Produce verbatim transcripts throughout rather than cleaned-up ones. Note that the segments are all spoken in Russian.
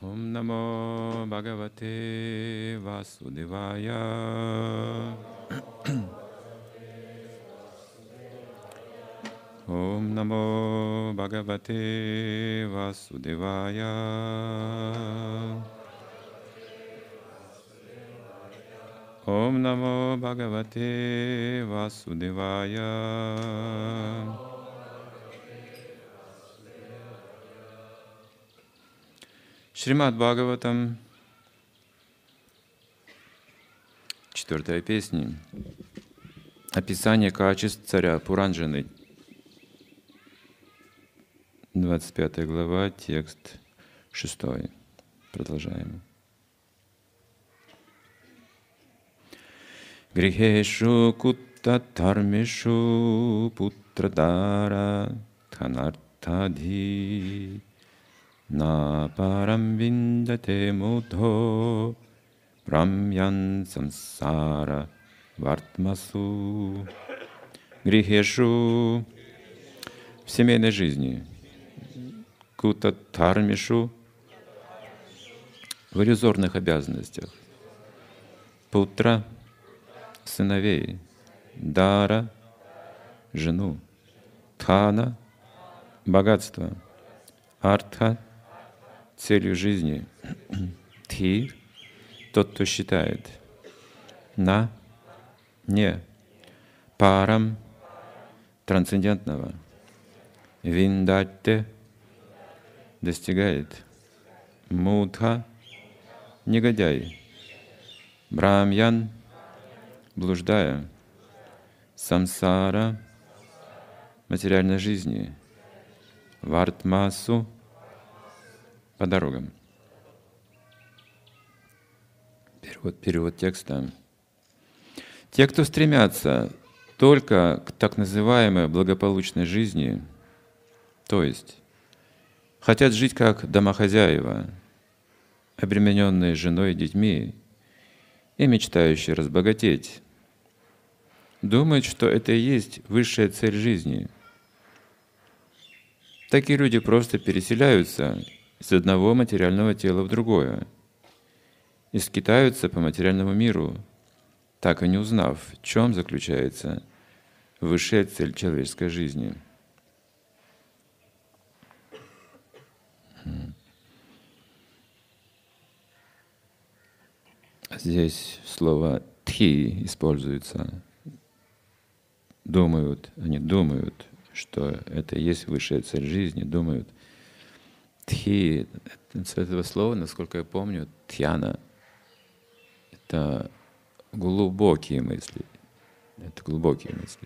Om Namo Bhagavate Vasudevaya. Om Namo Bhagavate Vasudevaya. Om Namo Bhagavate Vasudevaya. Шримад Бхагаватам, четвертая песня. Описание качеств царя Пуранджаны. двадцать пятая глава, текст шестой. Продолжаем. Грихешу куттатармешу путрадара тханартадхи на парам виндате мудхо брамьян самсара вартмасу. Грихешу в семейной жизни, куттатармешу в иллюзорных обязанностях, путра сыновей, дара жену, тхана богатство, артха целью жизни, тхи тот, кто считает, на не, парам трансцендентного, виндатте достигает, мудха негодяй, брамьян блуждая, самсара материальной жизни, вартмасу по дорогам. Перевод, перевод текста. Те, кто стремятся только к так называемой благополучной жизни, то есть хотят жить как домохозяева, обремененные женой и детьми, и мечтающие разбогатеть, думают, что это и есть высшая цель жизни. Такие люди просто переселяются из одного материального тела в другое и скитаются по материальному миру, так и не узнав, в чем заключается высшая цель человеческой жизни. Здесь слово «тхи» используется. Думают, они думают, что это и есть высшая цель жизни, думают. Тхи, с этого слова, насколько я помню, тхьяна — это глубокие мысли. Это глубокие мысли.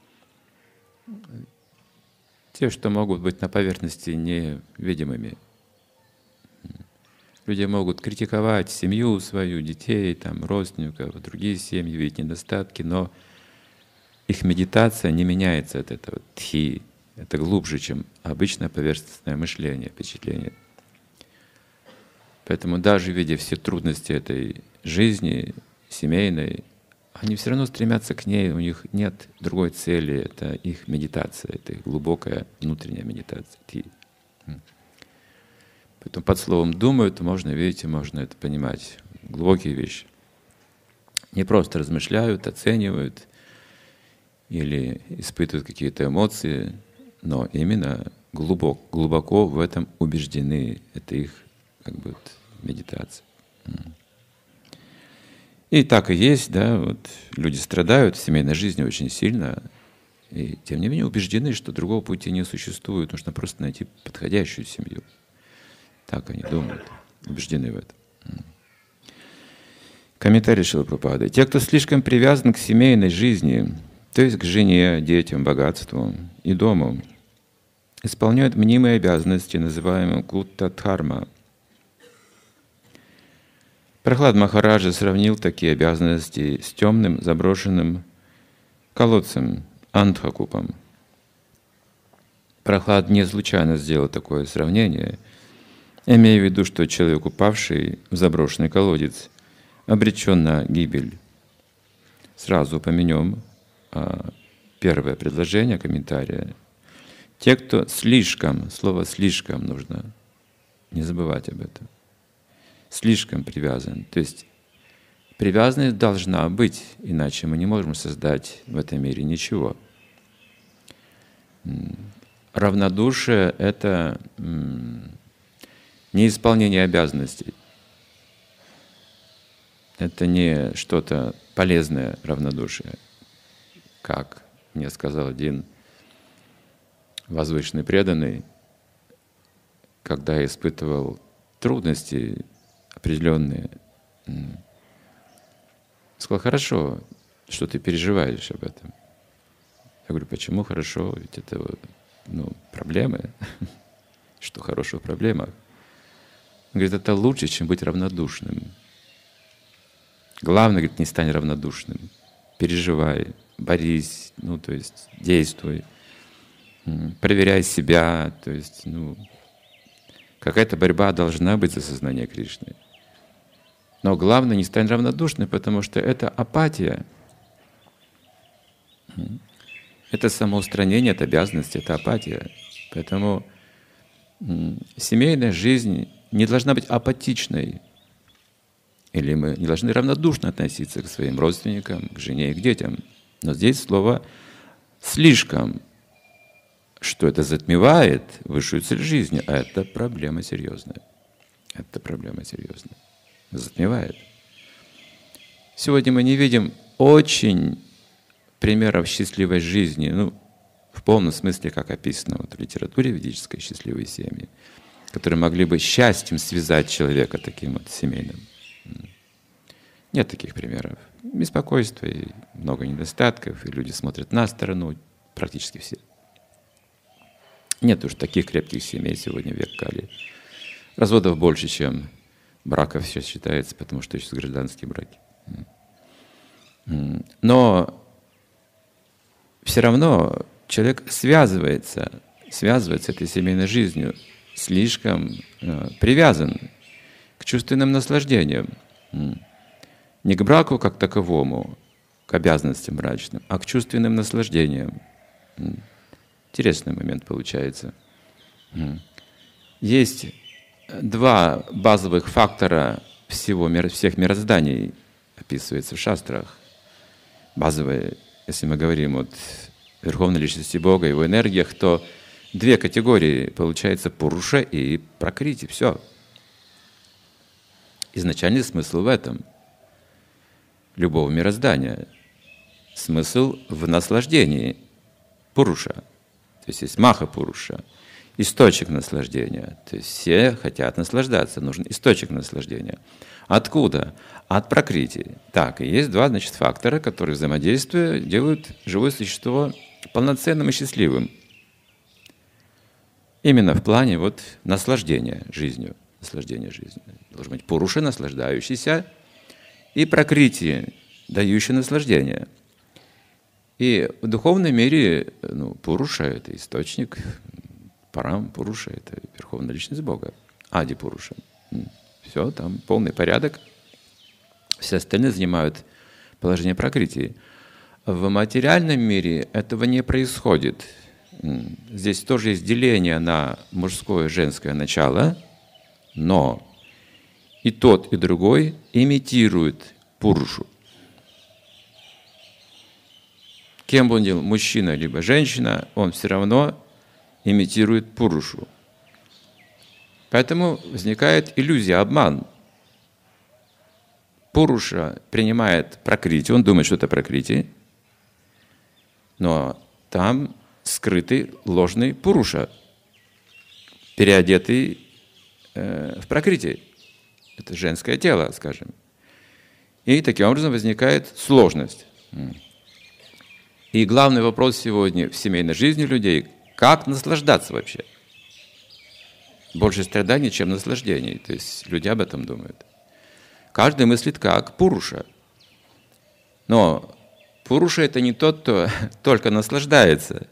Те, что могут быть на поверхности невидимыми. Люди могут критиковать семью свою, детей, там, родственников, другие семьи, видеть недостатки, но их медитация не меняется от этого тхи. Это глубже, чем обычное поверхностное мышление, впечатление. Поэтому даже видя все трудности этой жизни, семейной, они все равно стремятся к ней, у них нет другой цели, это их медитация, это их глубокая внутренняя медитация. Тхи. Поэтому под словом «думают» можно, видите, можно это понимать, глубокие вещи. Не просто размышляют, оценивают или испытывают какие-то эмоции, но именно глубоко, глубоко в этом убеждены. Это их как бы вот, медитация. И так и есть, да, вот люди страдают в семейной жизни очень сильно, и тем не менее убеждены, что другого пути не существует, нужно просто найти подходящую семью. Так они думают, убеждены в этом. Комментарий Шрилы Прабхупады. Те, кто слишком привязан к семейной жизни, то есть к жене, детям, богатству и дому, исполняют мнимые обязанности, называемые кутта-дхарма. Прахлад Махараджа сравнил такие обязанности с темным заброшенным колодцем, андхакупом. Прахлад не случайно сделал такое сравнение, имея в виду, что человек, упавший в заброшенный колодец, обречен на гибель. Сразу упомянем первое предложение комментария. Те, кто слишком, слово «слишком» нужно не забывать об этом. слишком привязан. То есть привязанность должна быть, иначе мы не можем создать в этом мире ничего. Равнодушие — это не исполнение обязанностей. Это не что-то полезное равнодушие. Как мне сказал один возвышенный преданный, когда я испытывал трудности определенные, сказал: хорошо, что ты переживаешь об этом. Я говорю: почему хорошо? Ведь это ну, проблемы. Что хорошего в проблемах? Он говорит: это лучше, чем быть равнодушным. Главное, говорит, не стань равнодушным. Переживай, борись, ну, то есть действуй, проверяй себя, то есть, ну, какая-то борьба должна быть за сознание Кришны. Но главное, не стань равнодушным, потому что это апатия. Это самоустранение от обязанности, это апатия. Поэтому семейная жизнь не должна быть апатичной. Или мы не должны равнодушно относиться к своим родственникам, к жене и к детям. Но здесь слово «слишком», что это затмевает высшую цель жизни, а это проблема серьезная. Это проблема серьезная. Затмевает. Сегодня мы не видим очень примеров счастливой жизни, ну, в полном смысле, как описано вот в литературе ведической, счастливые семьи, которые могли бы счастьем связать человека таким вот семейным. Нет таких примеров. Беспокойство и много недостатков, и люди смотрят на сторону, практически все. Нет уж таких крепких семей сегодня в век Кали. Разводов больше, чем браков сейчас считается, потому что еще гражданские браки. Но все равно человек связывается, связывается с этой семейной жизнью, слишком э, привязан к чувственным наслаждениям. Не к браку как таковому, к обязанностям брачным, а к чувственным наслаждениям. Интересный момент получается. Есть два базовых фактора всего, всех мирозданий, описывается в шастрах. Базовые, если мы говорим о Верховной Личности Бога, Его энергиях, то две категории, получается, Пуруша и Пракрити. Все. Изначальный смысл в этом. Любого мироздания. Смысл в наслаждении Пуруша. То есть есть Маха Пуруша, источник наслаждения. То есть все хотят наслаждаться, нужен источник наслаждения. Откуда? От Пракрити. Так, и есть два, значит, фактора, которые взаимодействуя делают живое существо полноценным и счастливым. Именно в плане вот наслаждения жизнью. Наслаждения жизнью. Должен быть Пуруша, наслаждающийся, и Пракрити, дающий наслаждение. И в духовном мире ну, Пуруша — это источник, Парам Пуруша — это Верховная Личность Бога, Ади Пуруша. Все, там полный порядок. Все остальные занимают положение Пракрити. В материальном мире этого не происходит. Здесь тоже есть деление на мужское и женское начало, но и тот, и другой имитируют Пурушу. Кем бы он ни был, мужчина либо женщина, он все равно имитирует Пурушу. Поэтому возникает иллюзия, обман. Пуруша принимает Пракрити, он думает, что это Пракрити, но там скрытый ложный Пуруша, переодетый э, в Пракрити. Это женское тело, скажем. И таким образом возникает сложность. И главный вопрос сегодня в семейной жизни людей – как наслаждаться вообще? Больше страданий, чем наслаждений. То есть люди об этом думают. Каждый мыслит как Пуруша. Но Пуруша – это не тот, кто только наслаждается,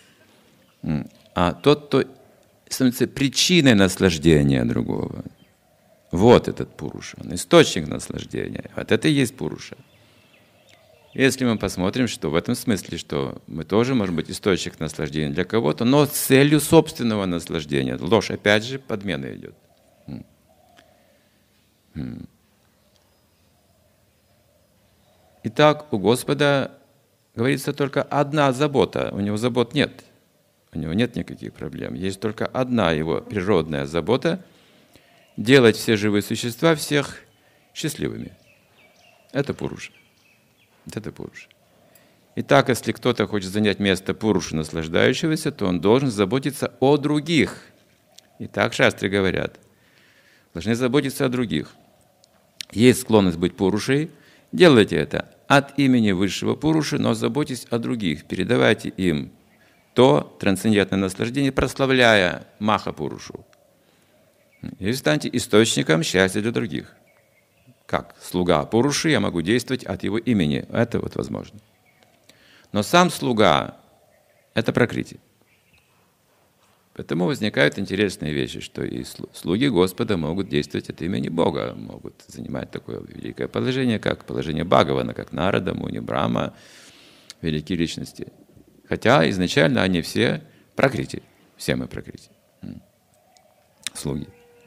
а тот, кто становится причиной наслаждения другого. Вот этот Пуруша, он источник наслаждения. Вот это и есть Пуруша. Если мы посмотрим, что в этом смысле, что мы тоже можем быть источник наслаждения для кого-то, но с целью собственного наслаждения. Ложь, опять же, подмена идет. Итак, у Господа, говорится, только одна забота. У Него забот нет. У Него нет никаких проблем. Есть только одна Его природная забота – делать все живые существа, всех счастливыми. Это Пуруша. Это Пуруша. Итак, если кто-то хочет занять место Пуруши, наслаждающегося, то он должен заботиться о других. И так шастры говорят. Должны заботиться о других. Есть склонность быть Пурушей, делайте это от имени высшего Пуруши, но заботьтесь о других. Передавайте им то трансцендентное наслаждение, прославляя Маха Пурушу. И станьте источником счастья для других. Как слуга Пуруши я могу действовать от его имени. Это вот возможно. Но сам слуга – это пракрити. Поэтому возникают интересные вещи, что и слуги Господа могут действовать от имени Бога, могут занимать такое великое положение, как положение Бхагавана, как Нарада, Муни, Брахма, великие личности. Хотя изначально они все пракрити, все мы пракрити, слуги.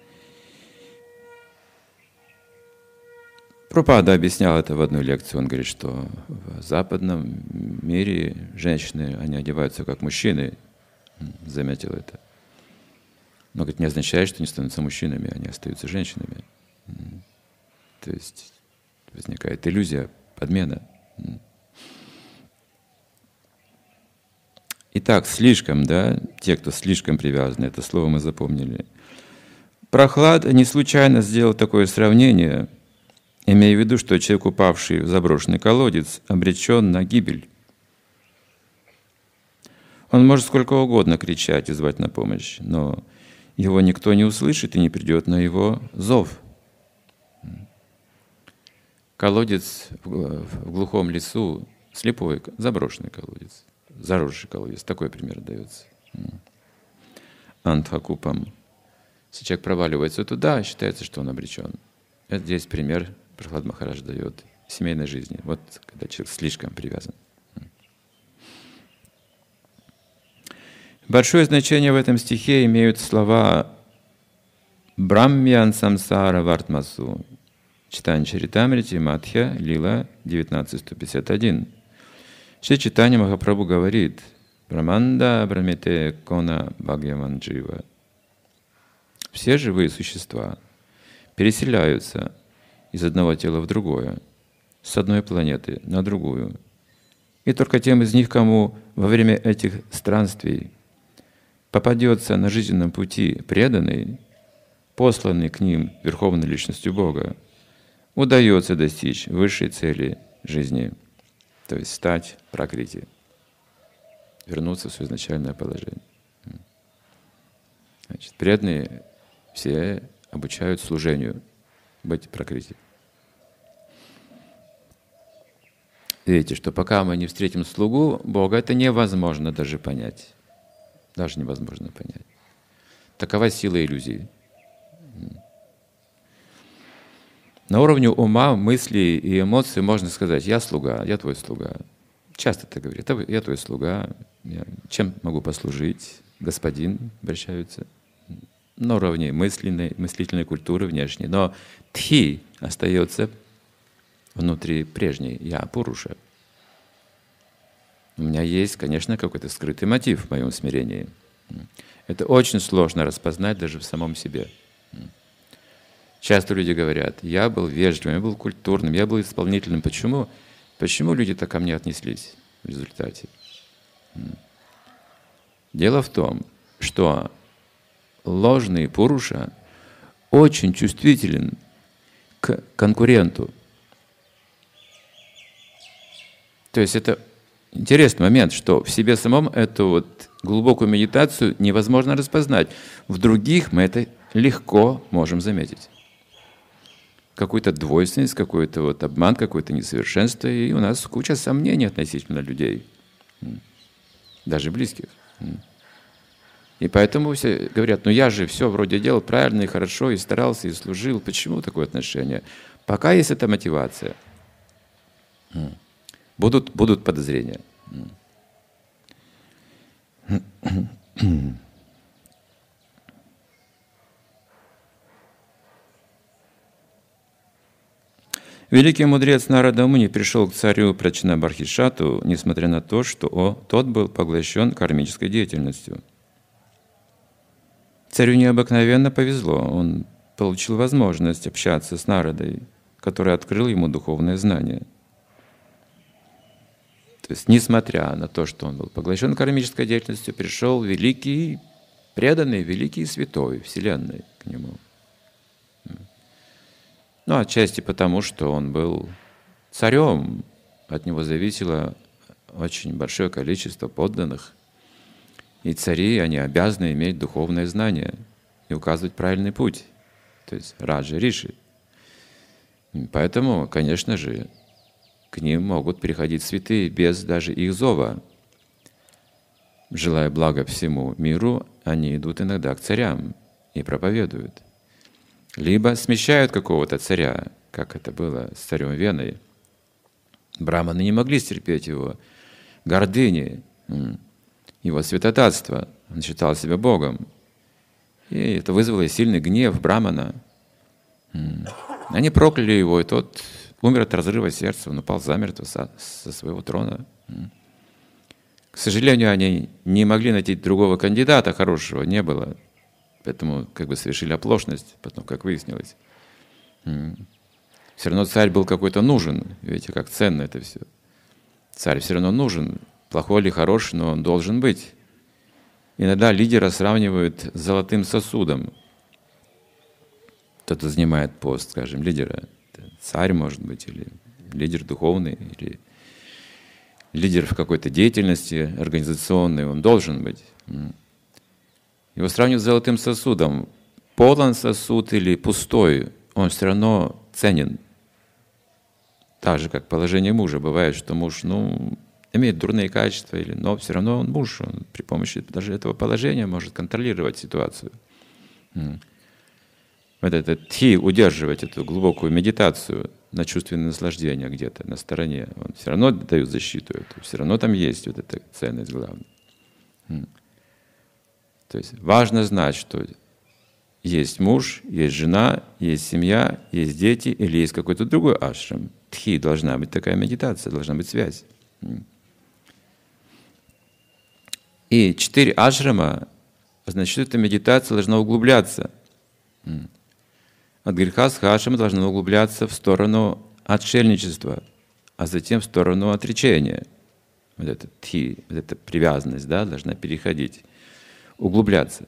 Прабхупада объяснял это в одной лекции. Он говорит, что в западном мире женщины, они одеваются как мужчины. Заметил это. Но, говорит, не означает, что они становятся мужчинами, они остаются женщинами. То есть возникает иллюзия, подмена. Итак, слишком, да, те, кто слишком привязаны, это слово мы запомнили. Прохлада не случайно сделал такое сравнение, имея в виду, что человек, упавший в заброшенный колодец, обречен на гибель. Он может сколько угодно кричать и звать на помощь, но его никто не услышит и не придет на его зов. Колодец в глухом лесу, слепой, заброшенный колодец, заросший колодец. Такой пример дается. Антхакупам. Если человек проваливается туда, считается, что он обречен. Это здесь пример Прохлад Махарадж дает семейной жизни. Вот когда человек слишком привязан. Большое значение в этом стихе имеют слова «Брамьян самсара вартмасу», читание Чаритамрити, Мадхья, Лила, девятнадцать сто пятьдесят один. Шри Чайтанья Махапрабху говорит «Браманда брамите кона бхагьяван джива». Все живые существа переселяются из одного тела в другое, с одной планеты на другую. И только тем из них, кому во время этих странствий попадется на жизненном пути преданный, посланный к ним Верховной Личностью Бога, удается достичь высшей цели жизни, то есть стать пракрити, вернуться в свое изначальное положение. Значит, преданные все обучают служению, быть пракрити. Видите, что пока мы не встретим слугу Бога, это невозможно даже понять. Даже невозможно понять. Такова сила иллюзии. На уровне ума, мыслей и эмоций можно сказать: «Я слуга, я твой слуга». Часто это говорят: «Я твой слуга, я чем могу послужить?» Господин обращаются. На уровне мысленной, мыслительной культуры внешней. Но тхи остается внутри прежней. Я Пуруша. У меня есть, конечно, какой-то скрытый мотив в моем смирении. Это очень сложно распознать даже в самом себе. Часто люди говорят: я был вежливым, я был культурным, я был исполнительным. Почему? Почему люди так ко мне отнеслись в результате? Дело в том, что ложный Пуруша очень чувствителен к конкуренту. То есть это интересный момент, что в себе самом эту вот глубокую медитацию невозможно распознать. В других мы это легко можем заметить. Какую-то двойственность, какой-то вот обман, какое-то несовершенство, и у нас куча сомнений относительно людей, даже близких. И поэтому все говорят: ну я же все вроде делал правильно и хорошо, и старался, и служил. Почему такое отношение? Пока есть эта мотивация, будут, будут подозрения. Великий мудрец Нарада Муни пришел к царю Прачнабархишату, несмотря на то, что о, тот был поглощен кармической деятельностью. Царю необыкновенно повезло, он получил возможность общаться с Нарадой, который открыл ему духовное знание. То есть, несмотря на то, что он был поглощен кармической деятельностью, пришел великий, преданный, великий святой Вселенной к нему. Ну, отчасти потому, что он был царем, от него зависело очень большое количество подданных. И цари, они обязаны иметь духовное знание и указывать правильный путь, то есть раджа, риши. Поэтому, конечно же, к ним могут приходить святые без даже их зова. Желая блага всему миру, они идут иногда к царям и проповедуют. Либо смещают какого-то царя, как это было с царем Веной. Браманы не могли стерпеть его гордыни, его святотатства. Он считал себя Богом. И это вызвало сильный гнев брамана. Они прокляли его, и тот умер от разрыва сердца, он упал замертво со, со своего трона. К сожалению, они не могли найти другого кандидата хорошего, не было. Поэтому как бы совершили оплошность, потом, как выяснилось. Все равно царь был какой-то нужен. Видите, как ценно это все. Царь все равно нужен. Плохой или хороший, но он должен быть. Иногда лидера сравнивают с золотым сосудом. Кто-то занимает пост, скажем, лидера. Царь, может быть, или лидер духовный, или лидер в какой-то деятельности организационной. Он должен быть. Его сравнивают с золотым сосудом. Полон сосуд или пустой, он все равно ценен. Так же, как положение мужа. Бывает, что муж, ну, имеет дурные качества, или, но все равно он муж. Он при помощи даже этого положения может контролировать ситуацию. Вот это тхи, удерживать эту глубокую медитацию на чувственное наслаждение где-то на стороне. Он все равно дает защиту эту. Все равно там есть вот эта ценность главная. То есть важно знать, что есть муж, есть жена, есть семья, есть дети или есть какой-то другой ашрам. Тхи, должна быть такая медитация, должна быть связь. И четыре ашрама, значит, эта медитация должна углубляться. От греха схашрама должна углубляться в сторону отшельничества, а затем в сторону отречения. Вот это тхи, вот эта привязанность, да, должна переходить. Углубляться.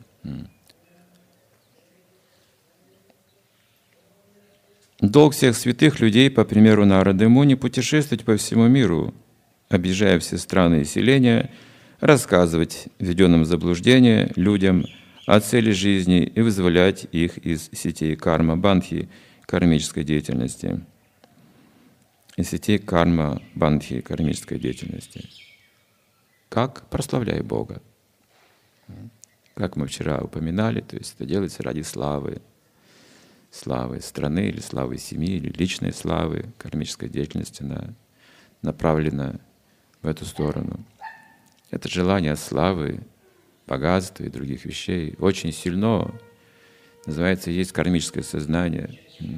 Долг всех святых людей, по примеру Нарады Муни, путешествовать по всему миру, объезжая все страны и селения, рассказывать введенным в заблуждение людям о цели жизни и вызволять их из сетей карма-бандхи, кармической деятельности. Из сетей карма-бандхи, кармической деятельности. Как? Прославляя Бога. Как мы вчера упоминали, то есть это делается ради славы, славы страны или славы семьи, или личной славы, кармической деятельности на, направлена в эту сторону. Это желание славы, богатства и других вещей очень сильно, называется, есть кармическое сознание.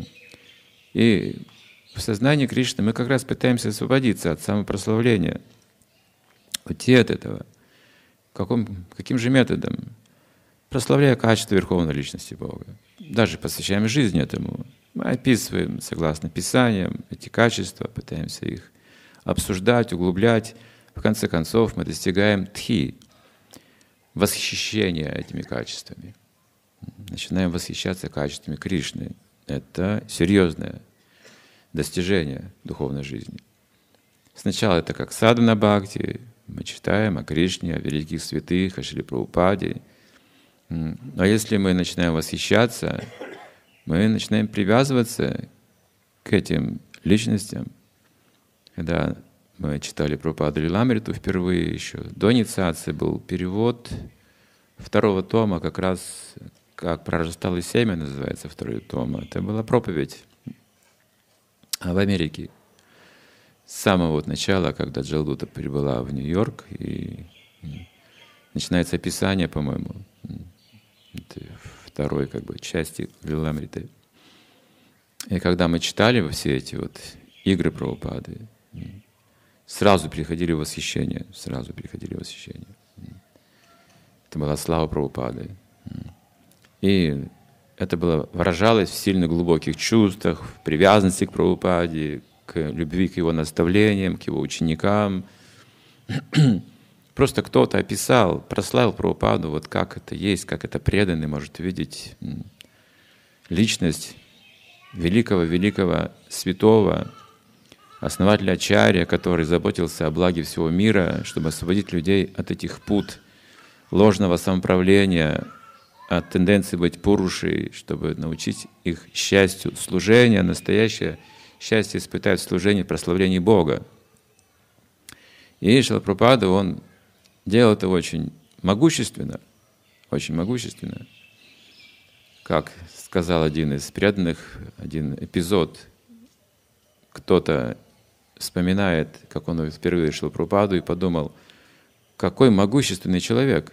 И в сознании Кришны мы как раз пытаемся освободиться от самопрославления, уйти от этого. Каком, каким же методом? Прославляя качество Верховной Личности Бога. Даже посвящаем жизнь этому. Мы описываем, согласно Писаниям, эти качества, пытаемся их обсуждать, углублять. В конце концов, мы достигаем тхи, восхищения этими качествами. Начинаем восхищаться качествами Кришны. Это серьезное достижение духовной жизни. Сначала это как садхана бхакти, мы читаем о Кришне, о великих святых, о Шрила Прабхупаде. Но если мы начинаем восхищаться, мы начинаем привязываться к этим личностям. Когда мы читали Прабхупаду Лиламриту впервые, еще до инициации был перевод второго тома, как раз как «Прорастало семя» называется второй том. Это была проповедь в Америке. С самого вот начала, когда Джалдута прибыла в Нью-Йорк, и начинается описание, по-моему, второй как бы части Лиламриты. И когда мы читали все эти вот игры Прабхупады, сразу приходили в восхищение, сразу приходили в восхищение. Это была слава Прабхупады. И это было, выражалось в сильно глубоких чувствах, в привязанности к Прабхупаде, к любви к его наставлениям, к его ученикам. Просто кто-то описал, прославил Прабхупаду, вот как это есть, как это преданный может видеть личность великого-великого святого, основателя Ачарья, который заботился о благе всего мира, чтобы освободить людей от этих пут ложного самоуправления, от тенденции быть пурушей, чтобы научить их счастью служения, настоящее счастье испытать в служении, прославлении Бога. И Шрила Прабхупада, он делал это очень могущественно, очень могущественно. Как сказал один из преданных, один эпизод, кто-то вспоминает, как он впервые увидел Прабхупаду и подумал, какой могущественный человек.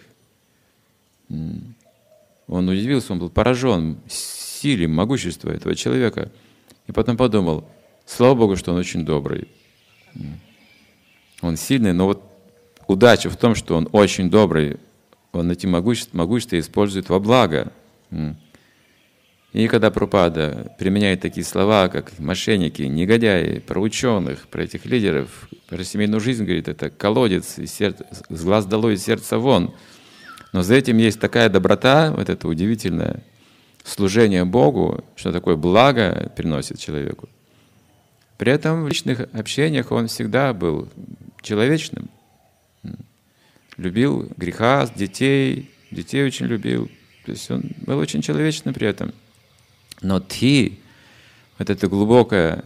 Он удивился, он был поражен силой, могуществом этого человека. И потом подумал, слава Богу, что он очень добрый. Он сильный, но вот удача в том, что он очень добрый, он эти могущества, могущества использует во благо. И когда Прабхупада применяет такие слова, как мошенники, негодяи, про ученых, про этих лидеров, про семейную жизнь, говорит, это колодец, и сердце, с глаз долой, из сердца вон. Но за этим есть такая доброта, вот это удивительное служение Богу, что такое благо приносит человеку. При этом в личных общениях он всегда был человечным. Любил греха, детей, детей очень любил. То есть он был очень человечным при этом. Но тхи, вот это глубокое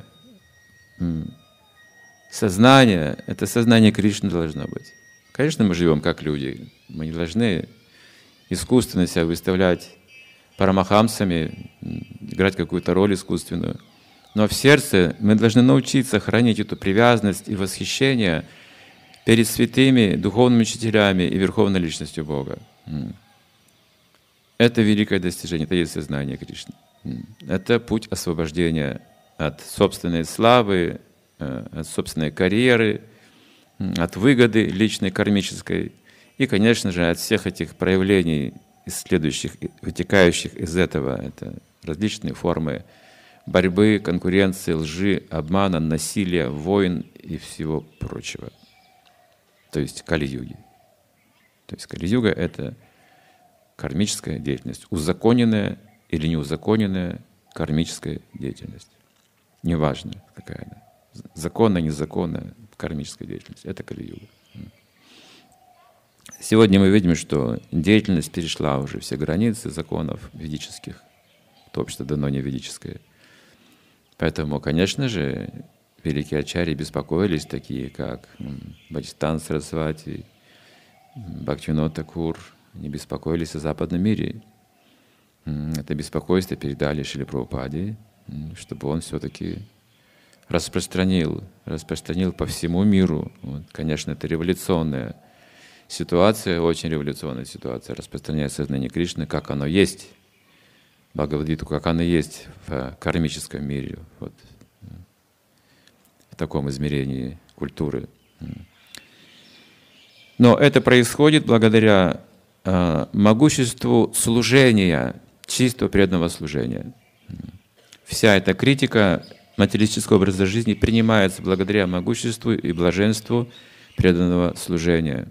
сознание, это сознание Кришны должно быть. Конечно, мы живем как люди. Мы не должны искусственно себя выставлять парамахамсами, играть какую-то роль искусственную. Но в сердце мы должны научиться хранить эту привязанность и восхищение перед святыми духовными учителями и верховной личностью Бога. Это великое достижение, это есть сознание Кришны. Это путь освобождения от собственной славы, от собственной карьеры, от выгоды личной, кармической и, конечно же, от всех этих проявлений, следующих, вытекающих из этого. Это различные формы борьбы, конкуренции, лжи, обмана, насилия, войн и всего прочего. То есть Кали-юги. То есть Кали-юга — это кармическая деятельность, узаконенная или неузаконенная кармическая деятельность. Неважно, какая она. Законная, незаконная кармическая деятельность. Это Кали-юга. Сегодня мы видим, что деятельность перешла уже все границы законов ведических. То общество давно не ведическое. Поэтому, конечно же, великие ачарьи беспокоились, такие как Бхактисиданта Сарасвати, Бхактивинода Тхакур, они беспокоились о западном мире. Это беспокойство передали Шриле Прабхупаде, чтобы он все-таки распространил, распространил по всему миру. Вот, конечно, это революционная ситуация, очень революционная ситуация, распространять сознание Кришны, как оно есть, Бхагавад-гиту, как оно есть в кармическом мире, вот, в таком измерении культуры. Но это происходит благодаря э, могуществу служения, чистого преданного служения. Вся эта критика материалистического образа жизни принимается благодаря могуществу и блаженству преданного служения.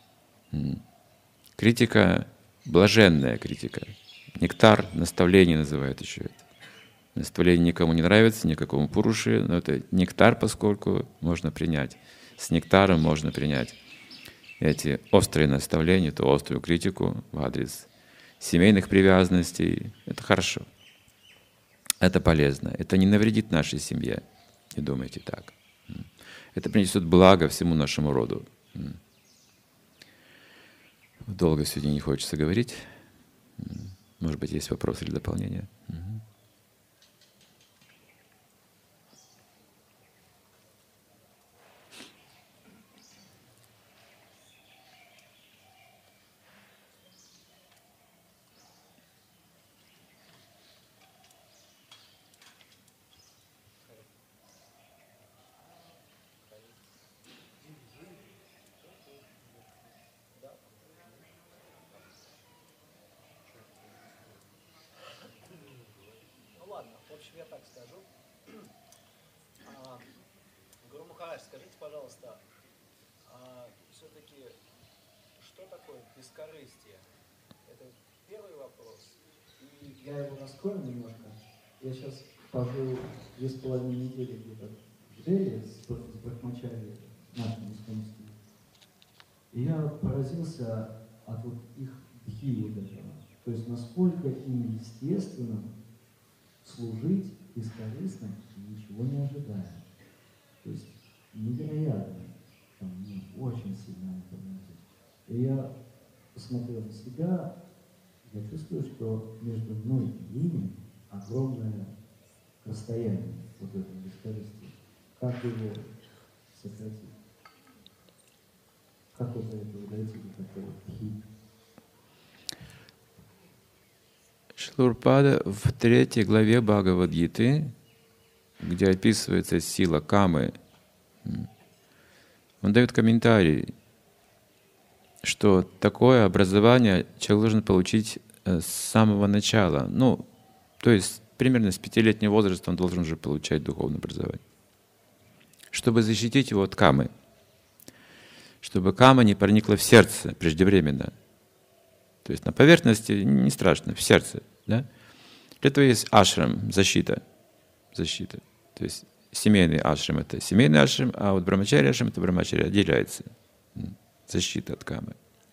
Критика, блаженная критика. Нектар наставления называют еще это. Наставление никому не нравится, никакому пуруши, но это нектар, поскольку можно принять. С нектаром можно принять эти острые наставления, эту острую критику в адрес семейных привязанностей. Это хорошо. Это полезно. Это не навредит нашей семье. Не думайте так. Это принесет благо всему нашему роду. Долго сегодня не хочется говорить. Может быть, есть вопросы или дополнения? общем, я так скажу. Гуру Махарадж, скажите, пожалуйста, а все-таки что такое бескорыстие? Это первый вопрос. И я его раскрою немножко. Я сейчас пожил две с половиной недели где-то в Дели с брахмачари нашим исконным. И я поразился от вот их дхи вот этого. То есть насколько им естественно служить бескорыстно и ничего не ожидая. То есть невероятно, там, ну, очень сильно это вносит. И я посмотрел на себя, я чувствую, что между мной и ими огромное расстояние вот этого бескорыстия. Как его сократить? Как вот до этого дойти до такого тхи? Шилурпада в третьей главе Бхагавад-гиты, где описывается сила камы, он дает комментарий, что такое образование человек должен получить с самого начала. Ну, то есть примерно с пятилетнего возраста он должен уже получать духовное образование, чтобы защитить его от камы, чтобы кама не проникла в сердце преждевременно. То есть на поверхности не страшно, в сердце. Да? Для этого есть ашрам, защита. защита. То есть семейный ашрам — это семейный ашрам, а вот брамачари ашрам — это брамачари, отделяется. Защита от камы.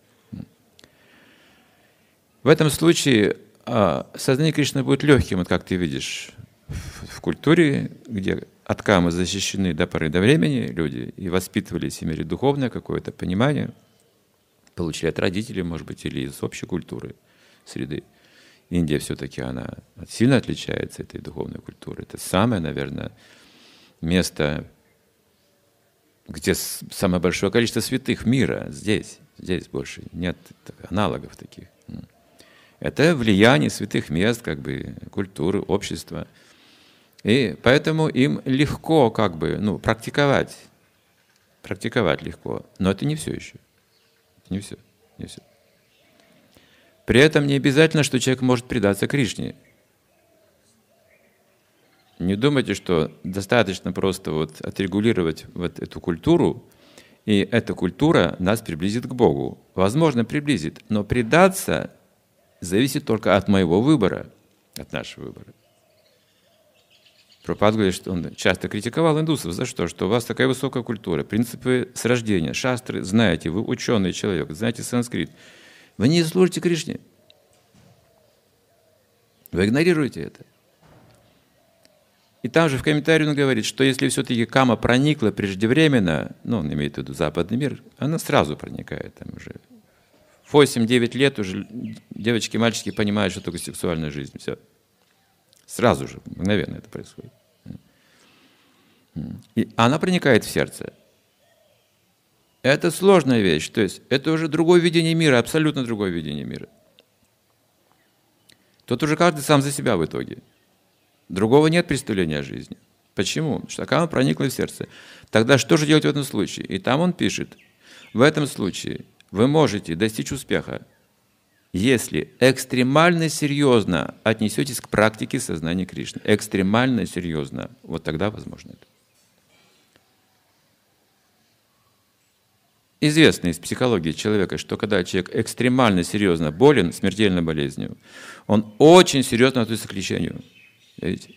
В этом случае сознание Кришны будет легким, вот как ты видишь в культуре, где от камы защищены до поры до времени люди и воспитывались, имели духовное какое-то понимание, получили от родителей, может быть, или из общей культуры, среды. Индия все-таки она сильно отличается от этой духовной культуры. Это самое, наверное, место, где самое большое количество святых мира. Здесь, здесь больше нет аналогов таких. Это влияние святых мест, как бы, культуры, общества. И поэтому им легко как бы, ну, практиковать. Практиковать легко. Но это не все еще. Не все, не все. При этом не обязательно, что человек может предаться Кришне. Не думайте, что достаточно просто вот отрегулировать вот эту культуру, и эта культура нас приблизит к Богу. Возможно, приблизит, но предаться зависит только от моего выбора, от нашего выбора. Прабхупада говорит, что он часто критиковал индусов. За что? Что у вас такая высокая культура, принципы с рождения, шастры знаете, вы ученый человек, знаете санскрит. Вы не служите Кришне. Вы игнорируете это. И там же в комментарии он говорит, что если все-таки кама проникла преждевременно, ну, он имеет в виду западный мир, она сразу проникает. Там уже восемь-девять лет уже девочки и мальчики понимают, что такое сексуальная жизнь. Все. Сразу же, мгновенно это происходит. И она проникает в сердце. Это сложная вещь, то есть это уже другое видение мира, абсолютно другое видение мира. Тут уже каждый сам за себя в итоге. Другого нет представления о жизни. Почему? Потому что кама проникла в сердце. Тогда что же делать в этом случае? И там он пишет, в этом случае вы можете достичь успеха, если экстремально серьезно отнесетесь к практике сознания Кришны. Экстремально серьезно. Вот тогда возможно это. Известно из психологии человека, что когда человек экстремально серьезно болен смертельной болезнью, он очень серьезно относится к лечению. Видите?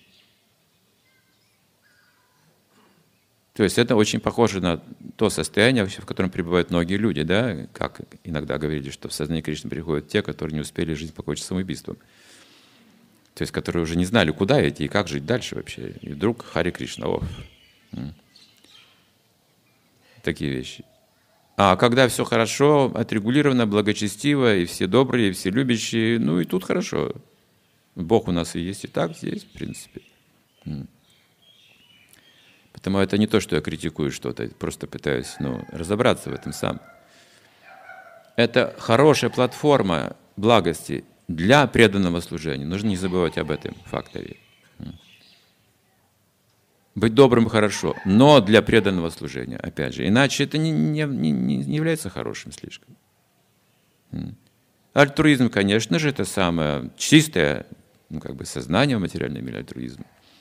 То есть это очень похоже на то состояние, в котором пребывают многие люди, да? Как иногда говорили, что в сознание Кришны приходят те, которые не успели жизнь покончить самоубийством. То есть которые уже не знали, куда идти и как жить дальше вообще. И вдруг Харе Кришна, о, такие вещи. А когда все хорошо, отрегулировано, благочестиво, и все добрые, и все любящие, ну и тут хорошо. Бог у нас и есть и так здесь, в принципе. Поэтому это не то, что я критикую что-то, просто пытаюсь, ну, разобраться в этом сам. Это хорошая платформа благости для преданного служения. Нужно не забывать об этом факторе. Быть добрым хорошо, но для преданного служения, опять же. Иначе это не, не, не, не является хорошим слишком. Альтруизм, конечно же, это самое чистое, ну, как бы сознание в материальном мире альтруизма.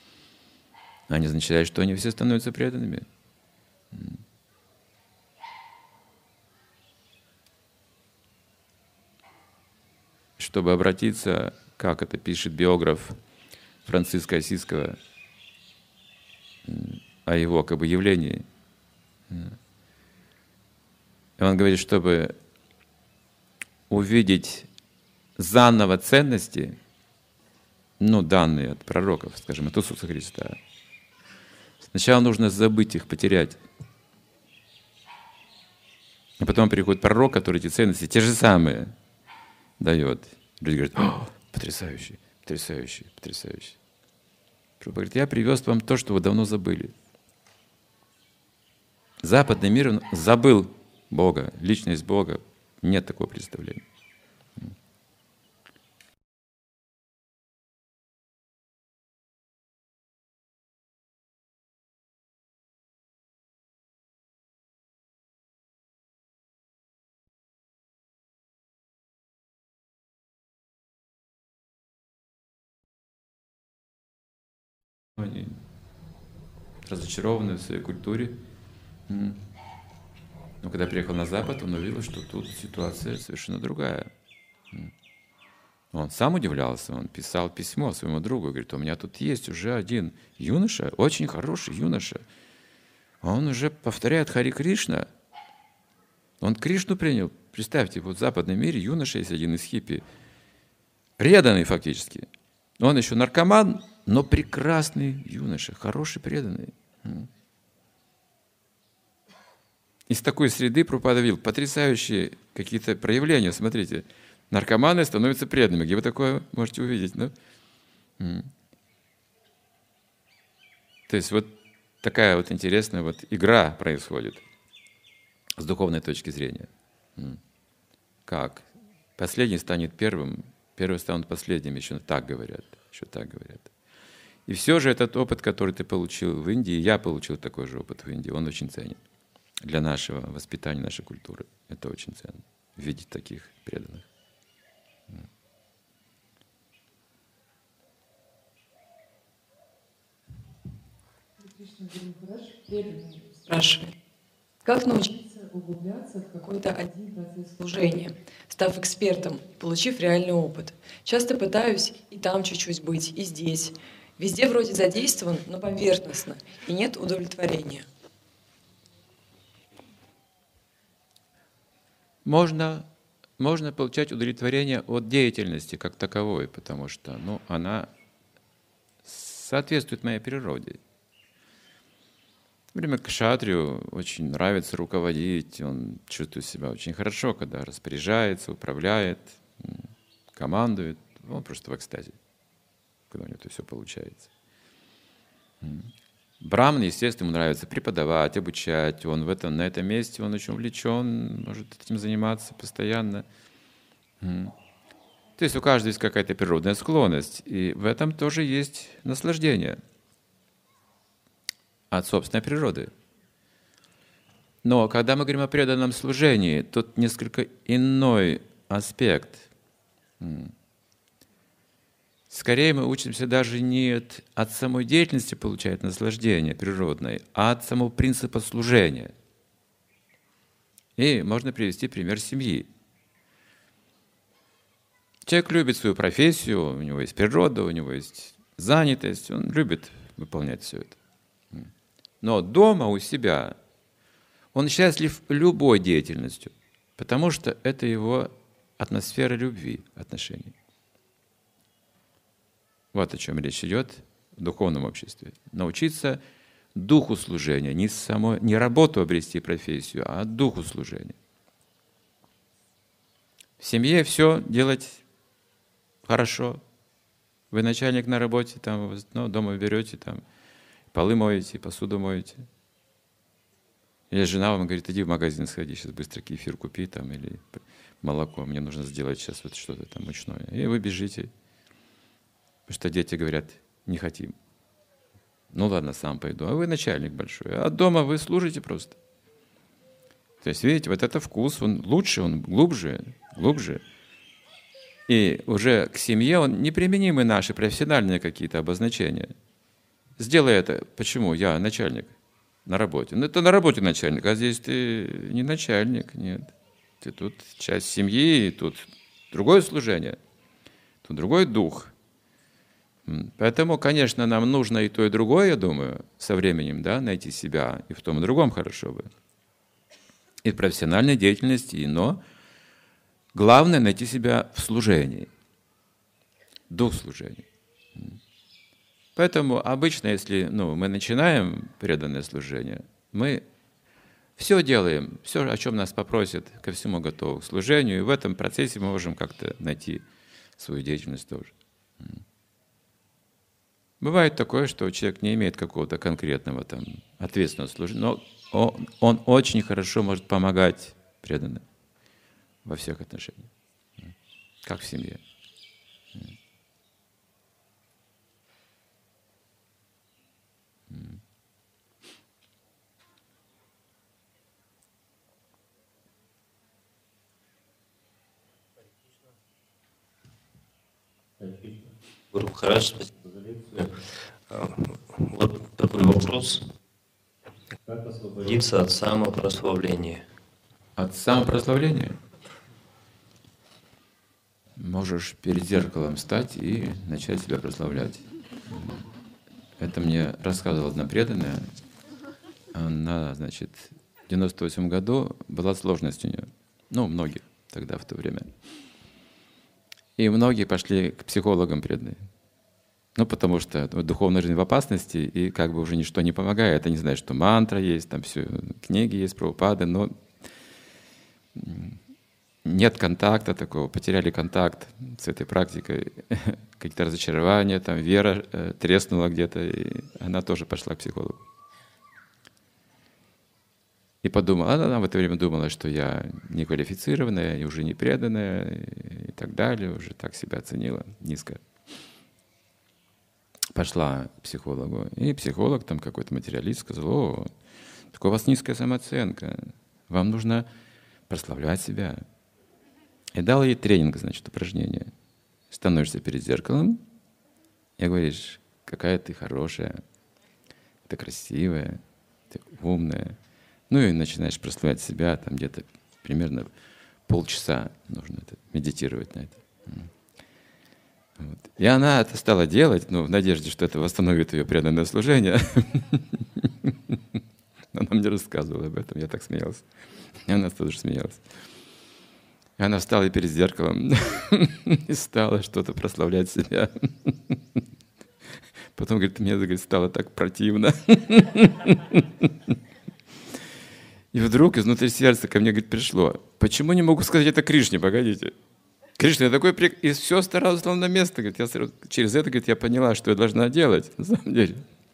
А не означает, что они все становятся преданными. Чтобы обратиться, как это пишет биограф Франциска Осиского, о его как бы явлении. Он говорит, чтобы увидеть заново ценности, ну, данные от пророков, скажем, от Иисуса Христа, сначала нужно забыть их, потерять. А потом приходит пророк, который эти ценности те же самые дает. Люди говорят: о, потрясающе, потрясающе, потрясающе. Прабхупада говорит: я привез вам то, что вы давно забыли. Западный мир он забыл Бога, личность Бога. Нет такого представления. Они разочарованы в своей культуре. Но когда приехал на Запад, он увидел, что тут ситуация совершенно другая. Он сам удивлялся, он писал письмо своему другу, говорит: у меня тут есть уже один юноша, очень хороший юноша. Он уже повторяет Хари Кришна. Он Кришну принял. Представьте, вот в западном мире юноша есть один из хиппи, преданный фактически. Он еще наркоман, но прекрасный юноша, хороший, преданный. Из такой среды Прабхупада видел потрясающие какие-то проявления. Смотрите, наркоманы становятся преданными. Где вы такое можете увидеть? Да? То есть вот такая вот интересная вот игра происходит с духовной точки зрения. Как? Последний станет первым, первый станут последним, еще так говорят. Еще так говорят. И все же этот опыт, который ты получил в Индии, я получил такой же опыт в Индии, он очень ценен. Для нашего воспитания, нашей культуры. Это очень ценно. Видеть таких преданных. Спрашивает, как научиться углубляться в какой-то один процесс служения, став экспертом, получив реальный опыт? Часто пытаюсь и там чуть-чуть быть, и здесь. Везде вроде задействован, но поверхностно, и нет удовлетворения. Можно, можно получать удовлетворение от деятельности как таковой, потому что ну, она соответствует моей природе. Например, кшатрию очень нравится руководить, он чувствует себя очень хорошо, когда распоряжается, управляет, командует, он просто в экстазе, когда у него это все получается. Браман, естественно, ему нравится преподавать, обучать, он в этом, на этом месте он очень увлечен, может этим заниматься постоянно. То есть у каждого есть какая-то природная склонность, и в этом тоже есть наслаждение от собственной природы. Но когда мы говорим о преданном служении, тут несколько иной аспект. Скорее мы учимся даже не от, от самой деятельности получать наслаждение природное, а от самого принципа служения. И можно привести пример семьи. Человек любит свою профессию, у него есть природа, у него есть занятость, он любит выполнять все это. Но дома у себя он счастлив любой деятельностью, потому что это его атмосфера любви, отношений. Вот о чем речь идет в духовном обществе. Научиться духу служения, не, само, не работу обрести профессию, а духу служения. В семье все делать хорошо. Вы начальник на работе, там, ну, дома берете, там, полы моете, посуду моете. Или жена вам говорит: иди в магазин сходи, сейчас быстро кефир купи, там, или молоко, мне нужно сделать сейчас вот что-то там мучное. И вы бежите. Потому что дети говорят: не хотим. Ну ладно, сам пойду. А вы начальник большой. А дома вы служите просто. То есть, видите, вот это вкус, он лучше, он глубже, глубже. И уже к семье он неприменимы наши профессиональные какие-то обозначения. сделай это. Почему? Я начальник на работе. Ну, это на работе начальник, а здесь ты не начальник, нет. Ты тут часть семьи, тут другое служение, тут другой дух. Поэтому, конечно, нам нужно и то, и другое, я думаю, со временем, да, найти себя, и в том, и другом хорошо бы. И в профессиональной деятельности, но главное найти себя в служении, дух служения. Поэтому обычно, если ну, мы начинаем преданное служение, мы все делаем, все, о чем нас попросят, ко всему готовы к служению, и в этом процессе мы можем как-то найти свою деятельность тоже. Бывает такое, что человек не имеет какого-то конкретного там, ответственного служения, но он, он очень хорошо может помогать преданным во всех отношениях, как в семье. Гуру Махарадж, спасибо за лекцию. Вот такой вопрос. Как освободиться от самопрославления? От самопрославления? Можешь перед зеркалом встать и начать себя прославлять. Это мне рассказывала одна преданная. Она, значит, в девяносто восьмом году была сложность у нее. Ну, многие тогда, в то время. И многие пошли к психологам преданные. Ну, потому что духовная жизнь в опасности, и как бы уже ничто не помогает. Они знают, что мантра есть, там все, книги есть, Прабхупады, но нет контакта такого, потеряли контакт с этой практикой. Какие-то разочарования, там вера э, треснула где-то, и она тоже пошла к психологу. И подумала, она в это время думала, что я неквалифицированная, и уже не преданная, и так далее, уже так себя оценила низко. Пошла к психологу, и психолог, там какой-то материалист, сказал: о, так у вас низкая самооценка, вам нужно прославлять себя. И дал ей тренинг, значит, упражнение. Становишься перед зеркалом и говоришь: какая ты хорошая, ты красивая, ты умная. Ну и начинаешь прославлять себя, там где-то примерно полчаса нужно это, медитировать на это. Вот. И она это стала делать, ну, в надежде, что это восстановит ее преданное служение. Она мне рассказывала об этом, я так смеялся. И она тоже смеялась. И она встала перед зеркалом и стала что-то прославлять себя. Потом, говорит, мне, говорит, стало так противно. И вдруг изнутри сердца ко мне, говорит, пришло: почему не могу сказать это Кришне, погодите. Кришна, я такой прик... И все старалась на место. Говорит, я сразу... Через это, говорит, я поняла, что я должна делать, на самом деле.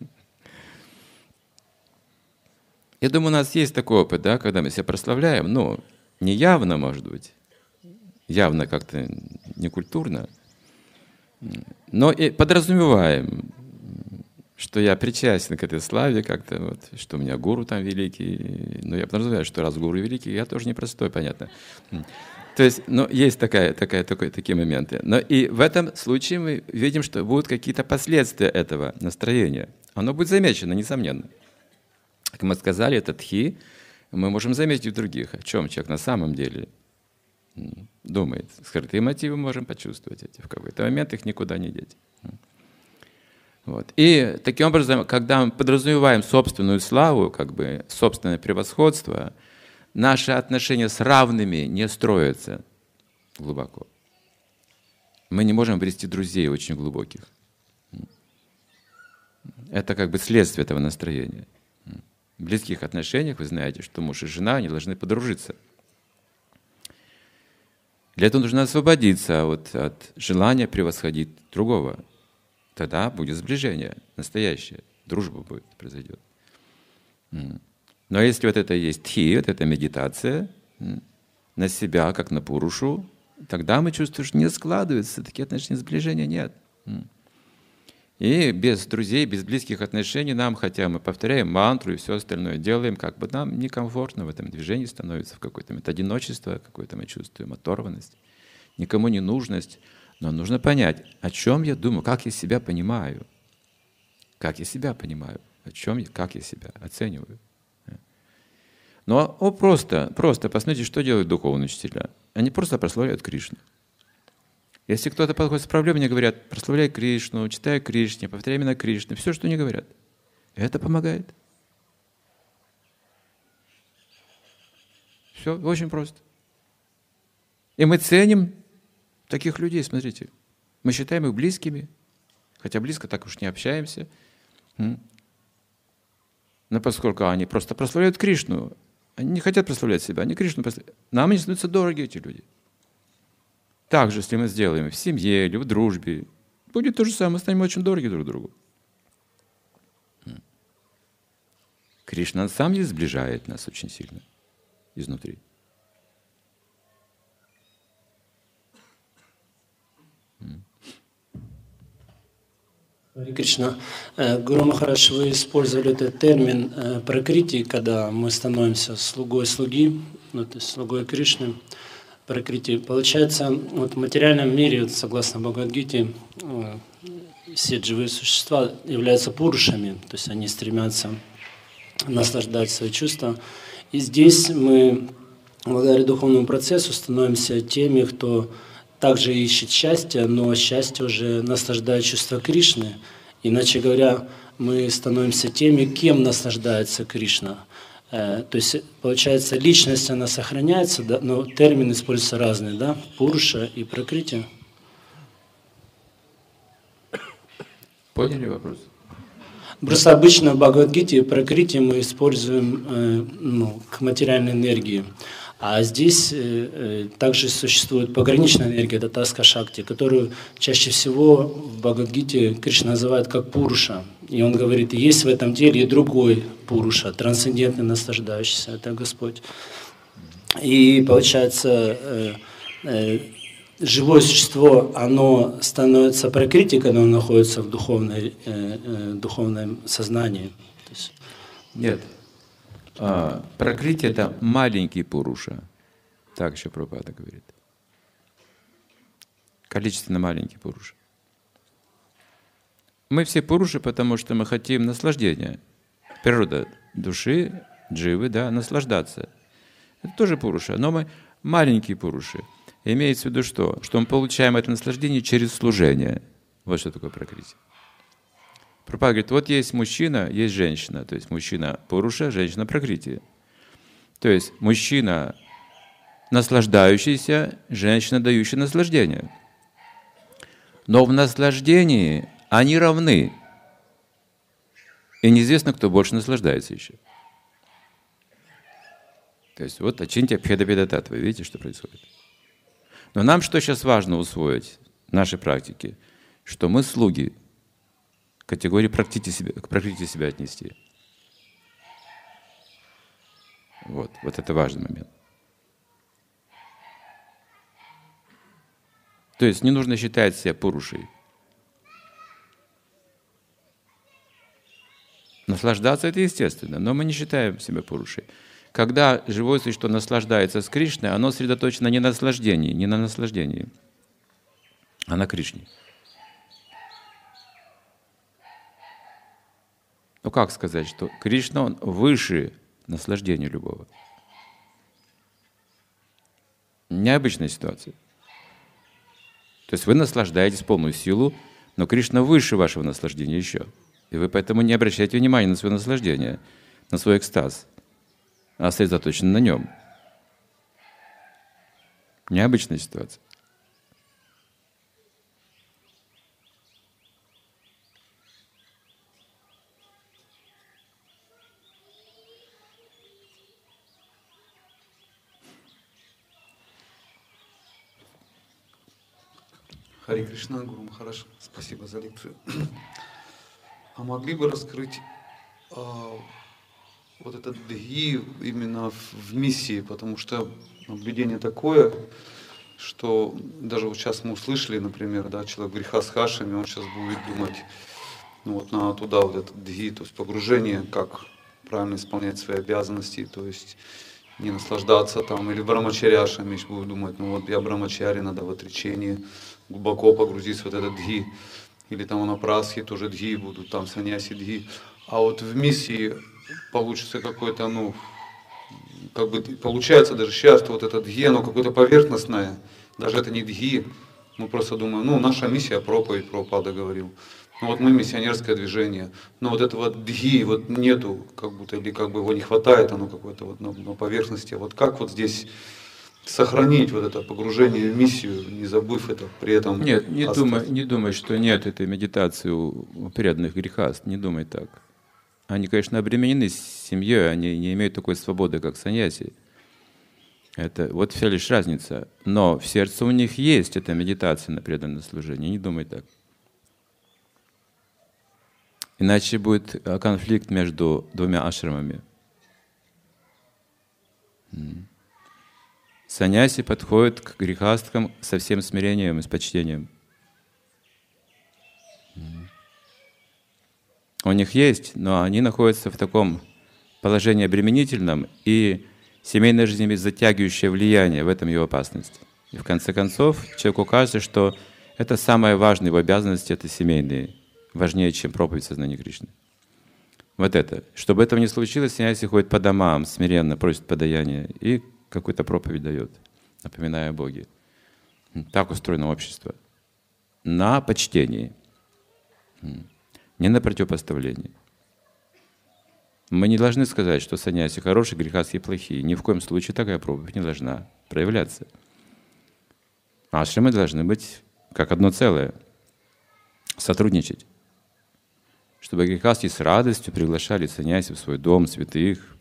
Я думаю, у нас есть такой опыт, да, когда мы себя прославляем, ну, не явно, может быть, явно как-то некультурно, но и подразумеваем, что я причастен к этой славе как-то, вот, что у меня гуру там великий, но я подразумеваю, что раз гуру великий, я тоже непростой, понятно. То есть, ну, есть такая, такая, такой, такие моменты. Но и в этом случае мы видим, что будут какие-то последствия этого настроения. Оно будет замечено, несомненно. Как мы сказали, это тхи мы можем заметить в других, о чем человек на самом деле думает. Скрытые мотивы можем почувствовать эти. В какой-то момент их никуда не деть. Вот. И таким образом, когда мы подразумеваем собственную славу, как бы собственное превосходство, наши отношения с равными не строятся глубоко. Мы не можем обрести друзей очень глубоких. Это как бы следствие этого настроения. В близких отношениях вы знаете, что муж и жена они должны подружиться. Для этого нужно освободиться вот от желания превосходить другого. Тогда будет сближение настоящее, дружба будет, произойдет. Но если вот это есть тхи, вот эта медитация на себя, как на пурушу, тогда мы чувствуем, что не складывается, такие отношения, сближения нет. И без друзей, без близких отношений нам, хотя мы повторяем мантру и все остальное делаем, как бы нам некомфортно в этом движении становится в какой-то момент. Одиночество какое-то мы чувствуем, оторванность, никому не нужность. Но нужно понять, о чем я думаю, как я себя понимаю, как я себя понимаю, о чем я, как я себя оцениваю. Но о, просто, просто посмотрите, что делают духовные учителя. Они просто прославляют Кришну. Если кто-то подходит с проблемой, они говорят: прославляй Кришну, читай Кришне, повторяй именно Кришны. Все, что они говорят. Это помогает. Все очень просто. И мы ценим таких людей, смотрите. Мы считаем их близкими, хотя близко так уж не общаемся. Но поскольку они просто прославляют Кришну, они не хотят прославлять себя, они Кришну прославляют. Нам они становятся дороги, эти люди. Так же, если мы сделаем в семье или в дружбе, будет то же самое, мы станем очень дороги друг другу. Кришна на самом деле сближает нас очень сильно изнутри. Харе Кришна. Гуру Махарадж, вы использовали этот термин пракрити, когда мы становимся слугой слуги, ну, то есть слугой Кришны. Пракрити. Получается, вот в материальном мире, согласно Бхагавад-гите, все живые существа являются пурушами, то есть они стремятся наслаждать свои чувства. И здесь мы, благодаря духовному процессу, становимся теми, кто также ищет счастье, но счастье уже наслаждает чувство Кришны. Иначе говоря, мы становимся теми, кем наслаждается Кришна. То есть, получается, личность, она сохраняется, да, но термины используются разные, да, пуруша и пракрити. Поняли вопрос? Просто обычно в Бхагавад-гите пракрити мы используем э, ну, к материальной энергии. А здесь э, также существует пограничная энергия, это таска шакти, которую чаще всего в Бхагавад-гите Кришна называет как пуруша. И он говорит, есть в этом деле и другой пуруша, трансцендентный, наслаждающийся, это Господь. И получается, э, э, живое существо, оно становится пракрити, когда оно находится в духовной, э, э, духовном сознании. То есть, нет. А, пракрити — это маленький пуруша. Так еще Прабхупада говорит. Количественно маленький пуруша. Мы все пуруши, потому что мы хотим наслаждения. Природа души, дживы, да, наслаждаться. Это тоже пуруша, но мы маленькие пуруши. Имеется в виду что? Что мы получаем это наслаждение через служение. Вот что такое пракрити. Прабхупада говорит, вот есть мужчина, есть женщина. То есть мужчина пуруша, женщина пракрити. То есть мужчина наслаждающийся, женщина дающая наслаждение. Но в наслаждении они равны. И неизвестно, кто больше наслаждается еще. То есть вот ачинтя бхеда-беда татва. Видите, что происходит? Но нам что сейчас важно усвоить в нашей практике? Что мы слуги. К категории практики себя, к практике себя отнести. Вот, вот это важный момент. То есть не нужно считать себя пурушей. Наслаждаться — это естественно, но мы не считаем себя пурушей. Когда живое существо наслаждается с Кришной, оно сосредоточено не на наслаждении, не на наслаждении, а на Кришне. Ну как сказать, что Кришна, он выше наслаждения любого? Необычная ситуация. То есть вы наслаждаетесь в полную силу, но Кришна выше вашего наслаждения еще. И вы поэтому не обращаете внимания на свое наслаждение, на свой экстаз, а сосредоточены на нем. Необычная ситуация. Харе Кришна, Гуру Махарадж, спасибо за лекцию. А могли бы раскрыть а, вот этот дхи именно в, в миссии, потому что наблюдение такое, что даже вот сейчас мы услышали, например, да, человек греха с хашами, он сейчас будет думать, ну вот надо туда вот этот дхи, то есть погружение, как правильно исполнять свои обязанности, то есть не наслаждаться там, или брамачарья будет думать, ну вот я брамачари, надо в отречении глубоко погрузиться в вот этот дхи. или там на Прасхе тоже дхи будут, там саньяси дхи. А вот в миссии получится какой-то, ну, как бы получается даже сейчас вот это дхи, оно какое-то поверхностное, даже это не дхи, мы просто думаем, ну, наша миссия проповедь, Прабхупада говорил. Ну вот мы миссионерское движение, но вот этого дхи вот нету, как будто, или как бы его не хватает, оно какое-то вот на, на поверхности. Вот как вот здесь сохранить вот это погружение в миссию, не забыв это при этом? Нет, не остаться? думай, не думай, что нет этой медитации у, у преданных грехаст, не думай так. Они, конечно, обременены семьей, они не имеют такой свободы, как саньяси. Это вот вся лишь разница. Но в сердце у них есть эта медитация на преданное служение, не думай так. Иначе будет конфликт между двумя ашрамами. Саньяси подходит к грехасткам со всем смирением и с почтением. У них есть, но они находятся в таком положении обременительном, и семейная жизнь имеет затягивающее влияние, в этом ее опасность. И в конце концов человеку кажется, что это самое важное его обязанности, это семейные, важнее, чем проповедь сознания Кришны. Вот это. Чтобы этого не случилось, саньяси ходит по домам, смиренно просит подаяния и какую-то проповедь дает, напоминая о Боге. Так устроено общество. На почтении, не на противопоставлении. Мы не должны сказать, что саньяси хорошие, грехастхи плохие. Ни в коем случае такая проповедь не должна проявляться. Ашрамы должны быть как одно целое, сотрудничать. Чтобы грехастхи с радостью приглашали саньяси в свой дом, святых,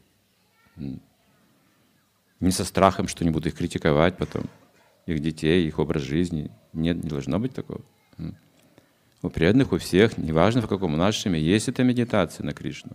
не со страхом, что они будут их критиковать потом, их детей, их образ жизни. Нет, не должно быть такого. У преданных, у всех, неважно в каком ашраме, есть эта медитация на Кришну.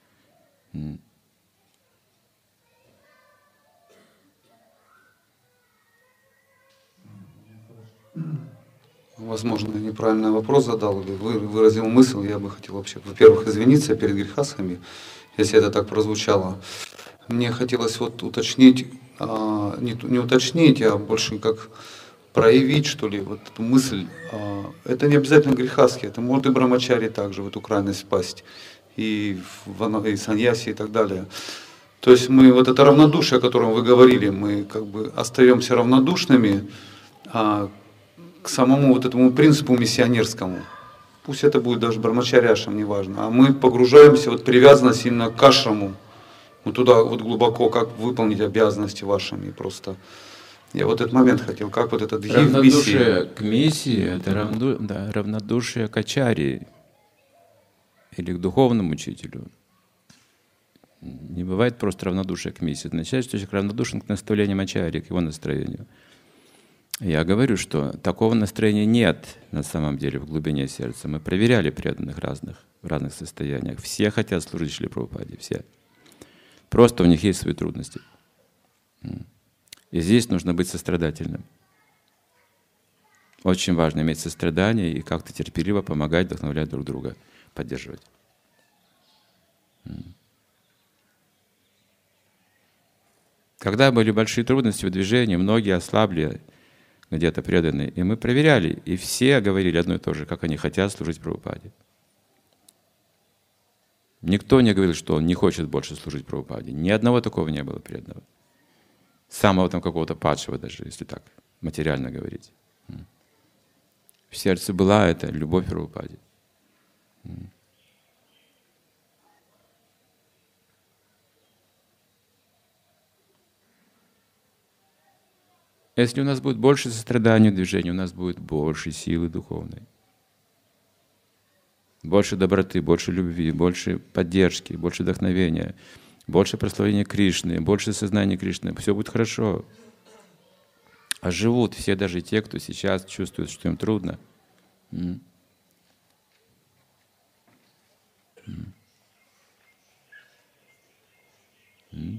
Возможно, неправильный вопрос задал или выразил мысль. Я бы хотел вообще, во-первых, извиниться перед грехастхами, если это так прозвучало. Мне хотелось вот уточнить, а, не, не уточнить, а больше как проявить, что ли, вот эту мысль. А, это не обязательно грехастхи, это может и брамачари также в эту крайность впасть, и, в, и саньяси и так далее. То есть мы, вот это равнодушие, о котором вы говорили, мы как бы остаемся равнодушными а, к самому вот этому принципу миссионерскому. Пусть это будет даже брамачаряшем, неважно. А мы погружаемся, вот привязанность именно к ашраму, вот туда вот глубоко, как выполнить обязанности вашими просто. Я вот этот момент хотел, как вот этот гив миссии. Равнодушие к миссии — это равну, да, равнодушие к ачарье или к духовному учителю. Не бывает просто равнодушие к миссии. Это означает, что человек равнодушен к наставлениям ачарьи, к его настроению. Я говорю, что такого настроения нет на самом деле в глубине сердца. Мы проверяли преданных разных, в разных состояниях. Все хотят служить Шриле Прабхупаде, все. Просто у них есть свои трудности. И здесь нужно быть сострадательным. Очень важно иметь сострадание и как-то терпеливо помогать, вдохновлять друг друга, поддерживать. Когда были большие трудности в движении, многие ослабли, где-то преданные, и мы проверяли, и все говорили одно и то же, как они хотят служить Прабхупаде. Никто не говорил, что он не хочет больше служить Прабхупаде. Ни одного такого не было преданного. Самого там какого-то падшего даже, если так материально говорить. В сердце была эта любовь к Прабхупаде. Если у нас будет больше сострадания в движении, у нас будет больше силы духовной. Больше доброты, больше любви, больше поддержки, больше вдохновения, больше прославления Кришны, больше сознания Кришны. Все будет хорошо. А живут все, даже те, кто сейчас чувствует, что им трудно. М? М? М?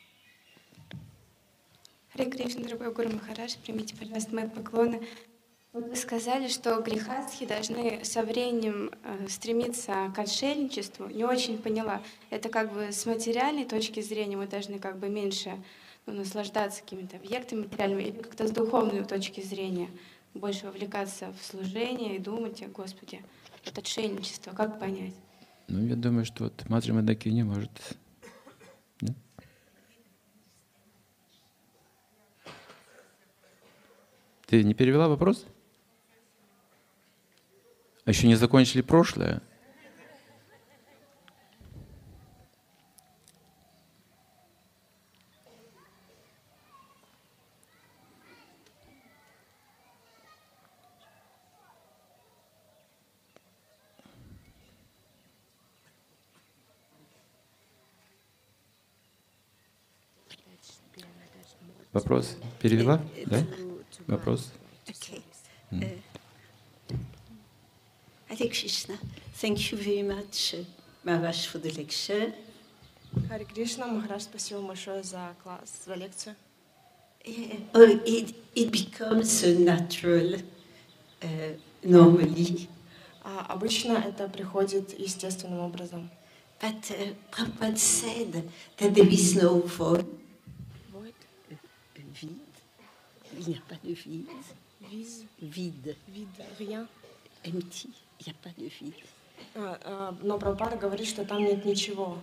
Харе Кришна, дорогой Гуру Махарадж, примите, пожалуйста, мои поклоны. Вот вы сказали, что грехастхи должны со временем э, стремиться к отшельничеству. Не очень поняла. Это как бы с материальной точки зрения мы должны как бы меньше ну, наслаждаться какими-то объектами материальными, или как-то с духовной точки зрения больше вовлекаться в служение и думать о Господе. Вот отшельничество, как понять? Ну, я думаю, что вот Маджи Мандаки не может. Нет? Ты не перевела вопрос? А еще не закончили прошлое? Вопрос перевела? Да? Вопрос? Okay. Uh, Hare Krishna. Thank you very much, uh, Maharaj, for the lecture. Харе Кришна, Махарадж, спасибо большое за класс, за лекцию. Uh, oh, it, it becomes uh, natural uh, normally. А обычно это приходит естественным образом. But uh, Prabhupada said that there is no void. Void? Uh, vide. Il n'y a pas de vide. Vide. Vide. Vide. Rien. Empty. Il n'y a pas de vide. А, а, но Прабхупада говорит, что там нет ничего.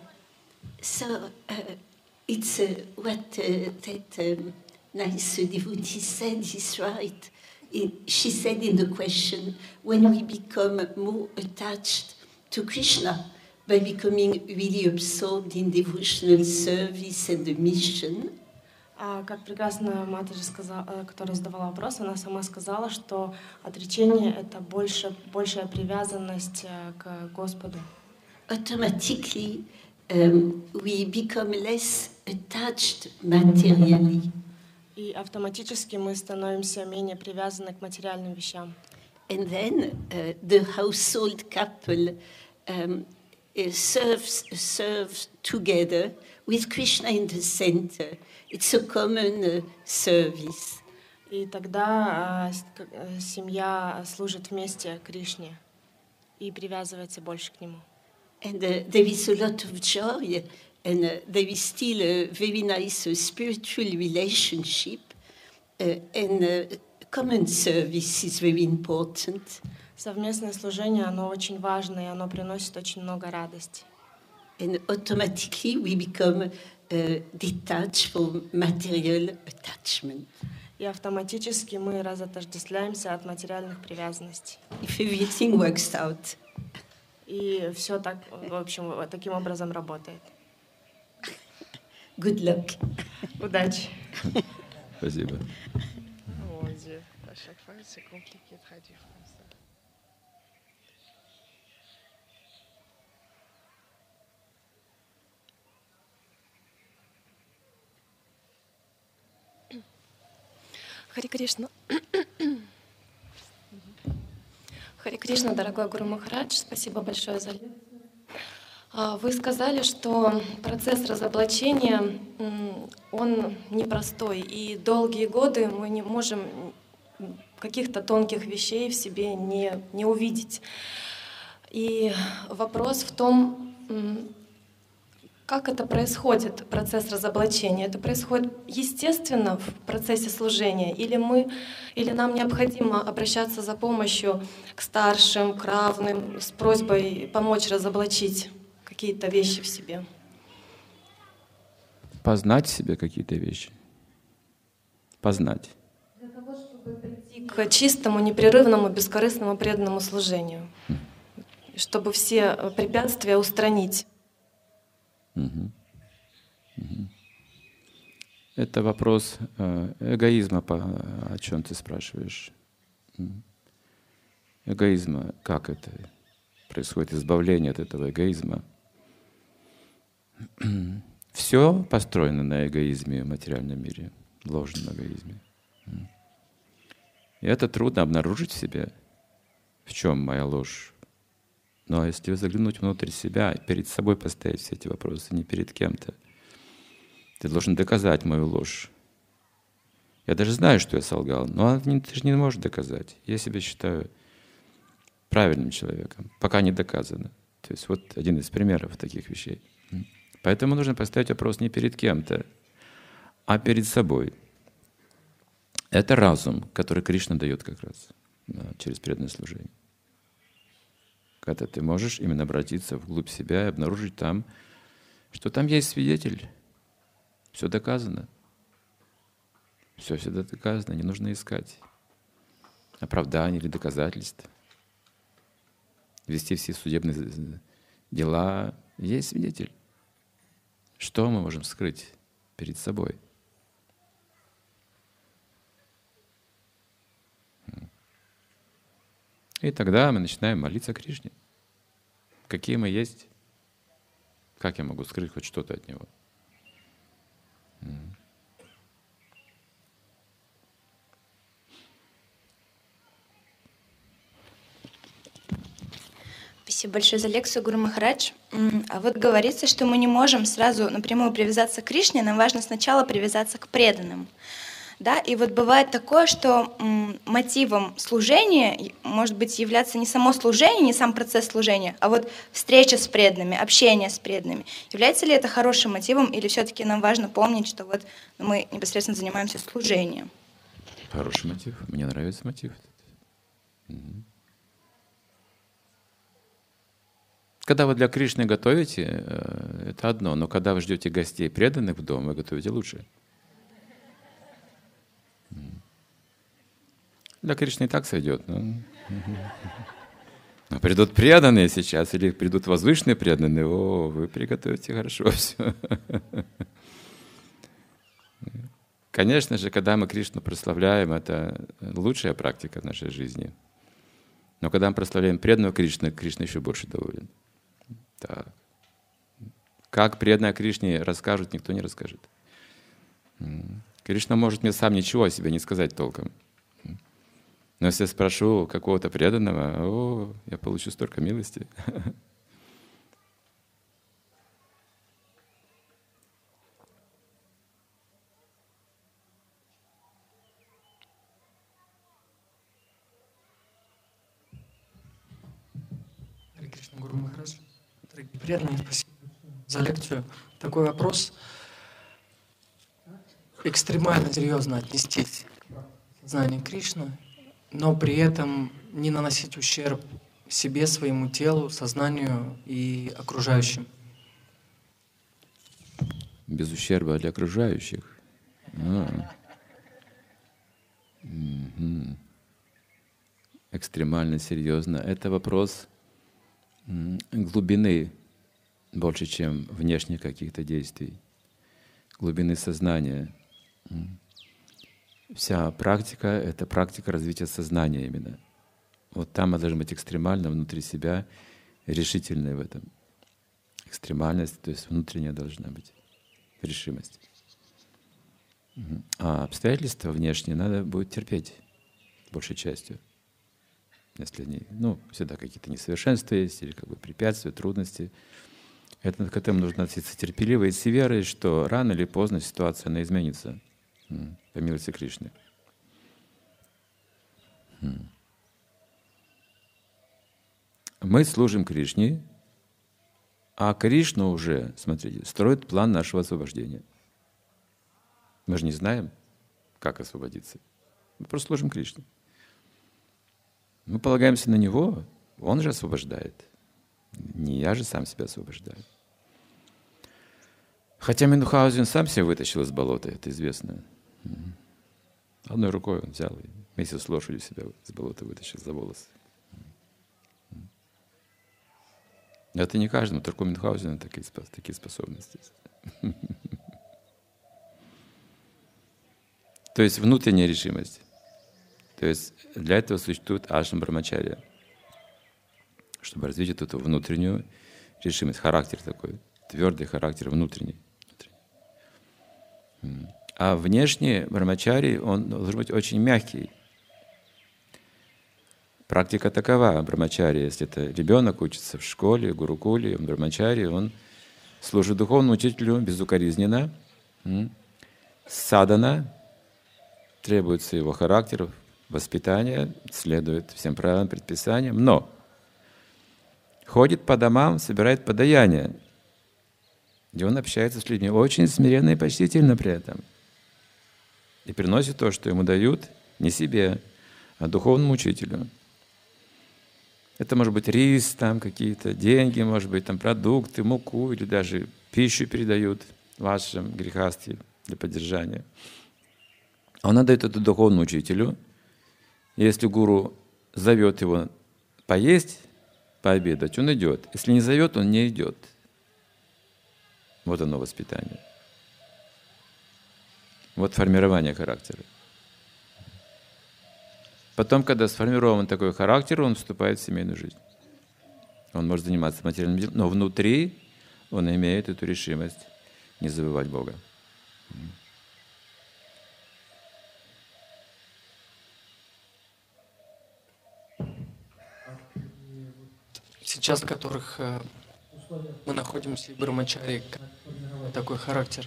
So uh, it's uh, what uh, that um, nice devotee said is right. It, she said in the question, when we become more attached to Krishna by becoming really absorbed in devotional service and the mission. А, как прекрасно Матаджи сказала, которая задавала вопрос, она сама сказала, что отречение — это больше, большая привязанность к Господу. Automatically, um, we become less attached materially. И автоматически мы становимся менее привязаны к материальным вещам. And then uh, the household couple um, uh, serves serves together with Krishna in the center. It's a common uh, service. И тогда э, семья служит вместе Кришне и привязывается больше к нему. And uh, there is a lot of joy, and uh, there is still a very nice uh, spiritual relationship, uh, and uh, common service is very important. Совместное служение, оно очень важно, и оно приносит очень много радости. And automatically we become uh, detached from material attachment. И автоматически мы разотождествляемся от материальных привязанностей. If everything works out. И все так, в общем, таким образом работает. Good luck. Удачи. Спасибо. Mon Dieu, à chaque fois c'est compliqué de traduire comme ça. Харе Кришна. Харе Кришна, дорогой Гуру Махарадж, спасибо большое за лекцию. Вы сказали, что процесс разоблачения, он непростой, и долгие годы мы не можем каких-то тонких вещей в себе не, не увидеть. И вопрос в том, как это происходит, процесс разоблачения. Это происходит естественно в процессе служения, или, мы, или нам необходимо обращаться за помощью к старшим, к равным, с просьбой помочь разоблачить какие-то вещи в себе? Познать в себе какие-то вещи. Познать. Для того, чтобы прийти к чистому, непрерывному, бескорыстному, преданному служению. Чтобы все препятствия устранить. Угу. Угу. Это вопрос эгоизма, о чем ты спрашиваешь. Эгоизма, как это происходит, избавление от этого эгоизма? Все построено на эгоизме в материальном мире, ложном эгоизме. И это трудно обнаружить в себе, в чем моя ложь. Но если заглянуть внутрь себя, перед собой поставить все эти вопросы, не перед кем-то, ты должен доказать мою ложь. Я даже знаю, что я солгал, но ты же не можешь доказать. Я себя считаю правильным человеком, пока не доказано. То есть вот один из примеров таких вещей. Поэтому нужно поставить вопрос не перед кем-то, а перед собой. Это разум, который Кришна дает как раз да, через преданное служение. Когда ты можешь именно обратиться вглубь себя и обнаружить там, что там есть свидетель. Все доказано. Все всегда доказано, не нужно искать оправданий или доказательств. Вести все судебные дела. Есть свидетель. Что мы можем скрыть перед собой? И тогда мы начинаем молиться Кришне. Какие мы есть? Как я могу скрыть хоть что-то от Него? Спасибо большое за лекцию, Гуру Махарадж. А вот говорится, что мы не можем сразу напрямую привязаться к Кришне, нам важно сначала привязаться к преданным. Да? И вот бывает такое, что м, мотивом служения может быть являться не само служение, не сам процесс служения, а вот встреча с преданными, общение с преданными. Является ли это хорошим мотивом, или все-таки нам важно помнить, что вот мы непосредственно занимаемся служением? Хороший мотив. Мне нравится мотив. Угу. Когда вы для Кришны готовите, это одно, но когда вы ждете гостей преданных в дом, вы готовите лучше. Для Кришны и так сойдет. Но... но придут преданные сейчас, или придут возвышенные преданные, о, вы приготовите хорошо все. Конечно же, когда мы Кришну прославляем, это лучшая практика в нашей жизни. Но когда мы прославляем преданного Кришны, Кришна еще больше доволен. Так. Как преданные Кришне расскажут, никто не расскажет. Кришна может мне сам ничего о себе не сказать толком. Но если я спрошу какого-то преданного, о, я получу столько милости. Харе Кришна, Гуру Махарадж. Дорогие преданные, спасибо за лекцию. Такой вопрос. Экстремально серьезно отнестись к знанию Кришны, но при этом не наносить ущерб себе, своему телу, сознанию и окружающим. Без ущерба для окружающих. А. Угу. Экстремально серьезно. Это вопрос глубины больше, чем внешних каких-то действий. Глубины сознания. Вся практика — это практика развития сознания именно. Вот там мы должны быть экстремально внутри себя, решительны в этом. Экстремальность, то есть внутренняя должна быть решимость. А обстоятельства внешние надо будет терпеть большей частью. Если они, ну, всегда какие-то несовершенства есть, или как бы препятствия, трудности. Это, к этому нужно относиться терпеливо и с верой, что рано или поздно ситуация она изменится. По милости Кришны. Мы служим Кришне, а Кришна уже, смотрите, строит план нашего освобождения. Мы же не знаем, как освободиться. Мы просто служим Кришне. Мы полагаемся на Него, Он же освобождает. Не я же сам себя освобождаю. Хотя Мюнхгаузен сам себя вытащил из болота, это известно. Одной рукой он взял и вместе с лошадью себя из болота вытащил за волосы. Это не каждому, только у Мюнхгаузена такие, такие способности. То есть внутренняя решимость. То есть для этого существует ашрам брамачарья, чтобы развить эту внутреннюю решимость, характер такой, твердый характер внутренний. А внешний брамачари, он должен быть очень мягкий. Практика такова брамачари, если это ребенок учится в школе, гурукуле, брамачари, он служит духовному учителю безукоризненно, садана, требуется его характер, воспитание, следует всем правилам, предписаниям, но ходит по домам, собирает подаяние, где он общается с людьми очень смиренно и почтительно при этом. И приносит то, что ему дают, не себе, а духовному учителю. Это может быть рис, там какие-то деньги, может быть там продукты, муку или даже пищу передают вашим грехастхи для поддержания. Он отдает это духовному учителю. Если гуру зовет его поесть, пообедать, он идет. Если не зовет, он не идет. Вот оно воспитание. Вот формирование характера. Потом, когда сформирован такой характер, он вступает в семейную жизнь. Он может заниматься материальным делом, но внутри он имеет эту решимость не забывать Бога. Сейчас, в которых э, мы находимся в Брамачари, такой характер.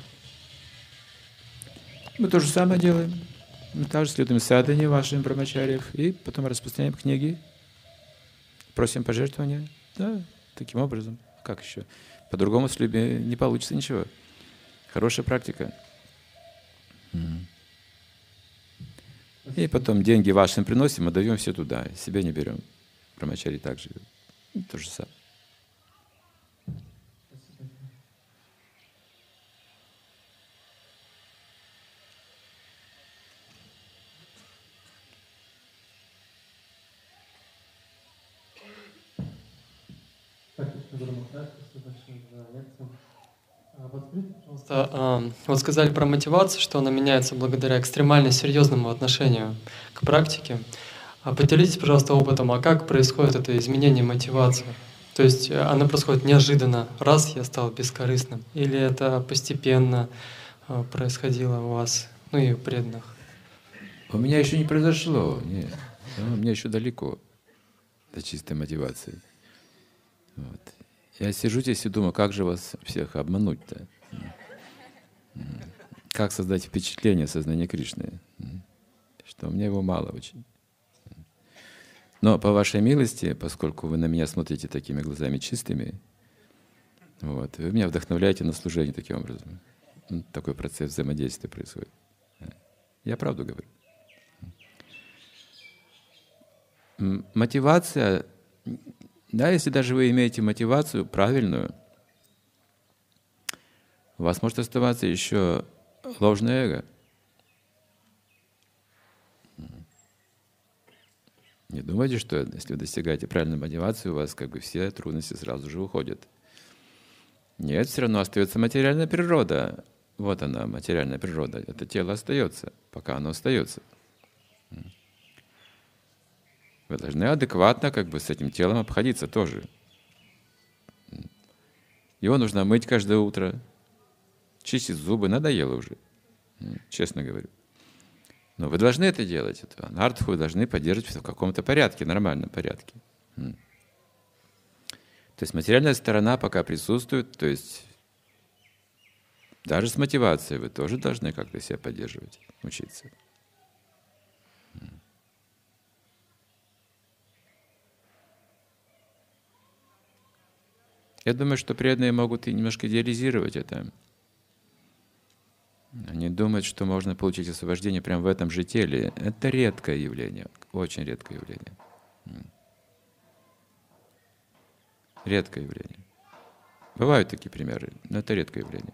Мы то же самое делаем. Мы также следуем садхане вашим брамачарьев и потом распространяем книги, просим пожертвования. Да, таким образом. Как еще? По-другому с людьми не получится ничего. Хорошая практика. И потом деньги вашим приносим, отдаем все туда, себе не берем. Брамачари также. То же самое. Пожалуйста, вот сказали про мотивацию, что она меняется благодаря экстремально серьезному отношению к практике. А поделитесь, пожалуйста, опытом, а как происходит это изменение мотивации? То есть она происходит неожиданно, раз я стал бескорыстным, или это постепенно происходило у вас, ну и у преданных? У меня еще не произошло, нет. У меня еще далеко до чистой мотивации. Вот. Я сижу здесь и думаю, как же вас всех обмануть-то? Как создать впечатление сознания Кришны? Что у меня его мало очень. Но по вашей милости, поскольку вы на меня смотрите такими глазами чистыми, вот, вы меня вдохновляете на служение таким образом. Такой процесс взаимодействия происходит. Я правду говорю. Мотивация, да, если даже вы имеете мотивацию правильную, у вас может оставаться еще ложное эго. Не думайте, что если вы достигаете правильной мотивации, у вас как бы все трудности сразу же уходят. Нет, все равно остается материальная природа. Вот она, материальная природа. Это тело остается, пока оно остается. Вы должны адекватно как бы с этим телом обходиться тоже. Его нужно мыть каждое утро, чистить зубы, надоело уже, честно говорю. Но вы должны это делать. Это анартху вы должны поддерживать в каком-то порядке, нормальном порядке. То есть материальная сторона пока присутствует, то есть даже с мотивацией вы тоже должны как-то себя поддерживать, учиться. Я думаю, что преданные могут и немножко идеализировать это. Они думают, что можно получить освобождение прямо в этом же теле. Это редкое явление, очень редкое явление. Редкое явление. Бывают такие примеры, но это редкое явление.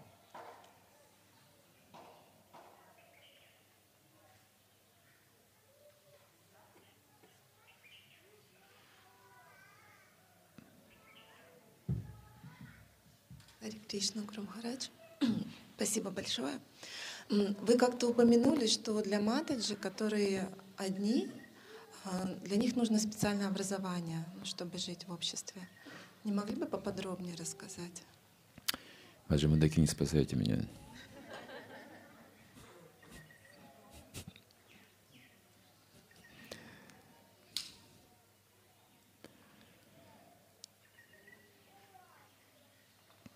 Харе Кришна, Гуру Махарадж. Спасибо большое. Вы как-то упомянули, что для матаджи, которые одни, для них нужно специальное образование, чтобы жить в обществе. Не могли бы поподробнее рассказать? Маджи Мудаки, не спасайте меня.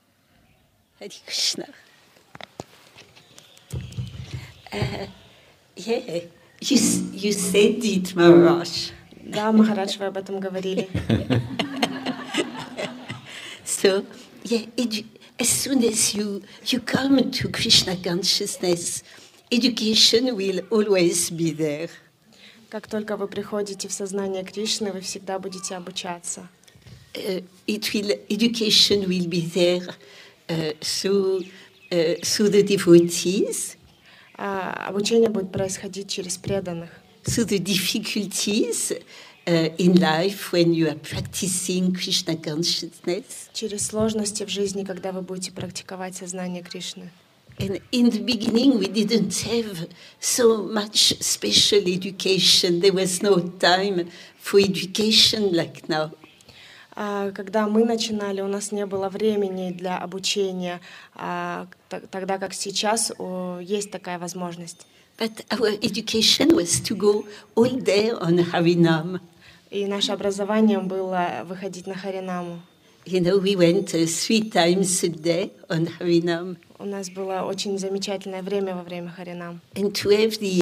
Харе Кришна. Uh, Yeah, you, you said it, Maharaj. Да, Махарадж, вы об этом говорили. So, yeah, edu- as soon as you, you come to Krishna consciousness, education will always be there. Как только вы приходите в сознание Кришны, вы всегда будете обучаться. Uh, it will, education will be there uh, through, uh, through the devotees, А обучение будет происходить через преданных. through the difficulties uh, in life when you are practicing Krishna consciousness. Через сложности в жизни, когда вы будете практиковать сознание Кришны. And in the beginning, we didn't have so much special education. There was no time for education like now. А когда мы начинали, у нас не было времени для обучения, а т- тогда как сейчас о, есть такая возможность. But our education was to go all day on Harinam. И наше образование было выходить на Харинаму. You know, we went uh, three times a day on Harinam. У нас было очень замечательное время во время Харинам. And to have the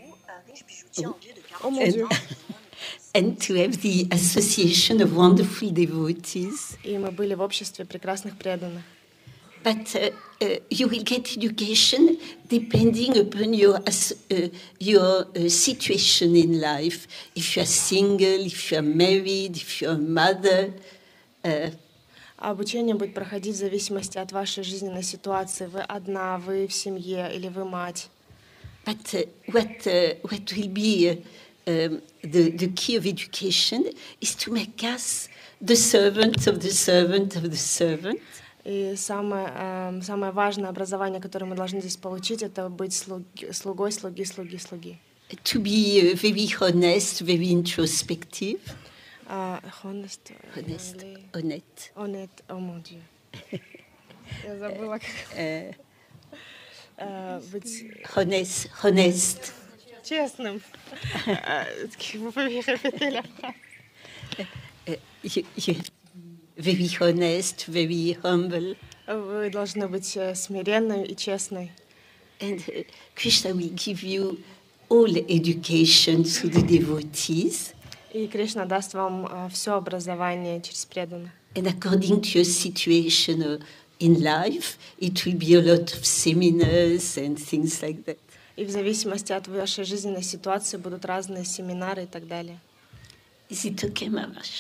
О, мой Dieu. and to have the association of wonderful devotees. И мы были в обществе прекрасных преданных. But uh, uh, you will get education depending upon your as- uh, your uh, situation in life. If you are single, if you are married, if you are a mother. Uh, А обучение будет проходить в зависимости от вашей жизненной ситуации. Вы одна, вы в семье или вы мать. but uh, what uh, what will be uh, um, the the key of education is to make us the servant of the servant of the servant. И самое, эм, самое важное образование, которое мы должны здесь получить, это быть слуги- слугой, слуги, слуги, слуги. To be uh, very honest, very introspective. А, honest, Honest, или- honnête. Honnête, о mon Dieu. Я забыла, как Uh, э, быть honest, honest. честным. Э, Vous pouvez répéter la phrase? Uh, you, you, very honest, very humble. Вы должны быть э, смиренной и честной. And uh, Krishna will give you all education through the devotees. И Кришна даст вам все образование через преданных. And according to your situation uh, in life, it will be a lot of seminars and things like that. И в зависимости от вашей жизненной ситуации будут разные семинары и так далее. Is it okay, Maharaj?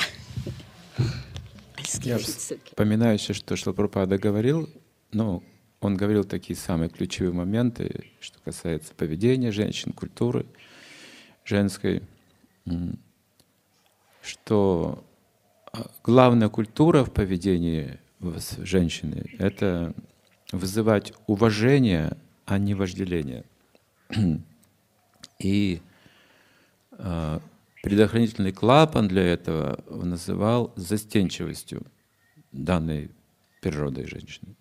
Я вспоминаю еще, что Шрила Прабхупада говорил, ну, он говорил такие самые ключевые моменты, что касается поведения женщин, культуры женской, м, что а, главная культура в поведении вас, женщины — это вызывать уважение, а не вожделение. И а, предохранительный клапан для этого он называл застенчивостью данной природой женщины.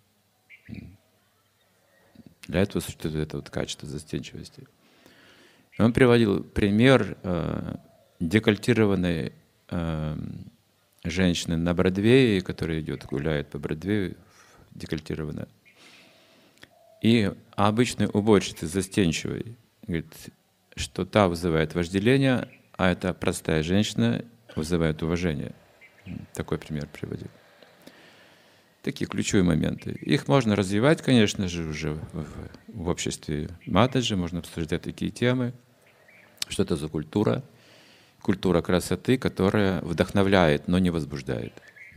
Для этого существует это вот качество застенчивости. И он приводил пример э, декольтированной э, женщины на Бродвее, которая идет, гуляет по Бродвею, декольтированная. И обычной уборщицы застенчивой, говорит, что та вызывает вожделение, а эта простая женщина вызывает уважение. Такой пример приводил. Такие ключевые моменты. Их можно развивать, конечно же, уже в, в обществе Матаджи, можно обсуждать такие темы. Что это за культура? Культура красоты, которая вдохновляет, но не возбуждает.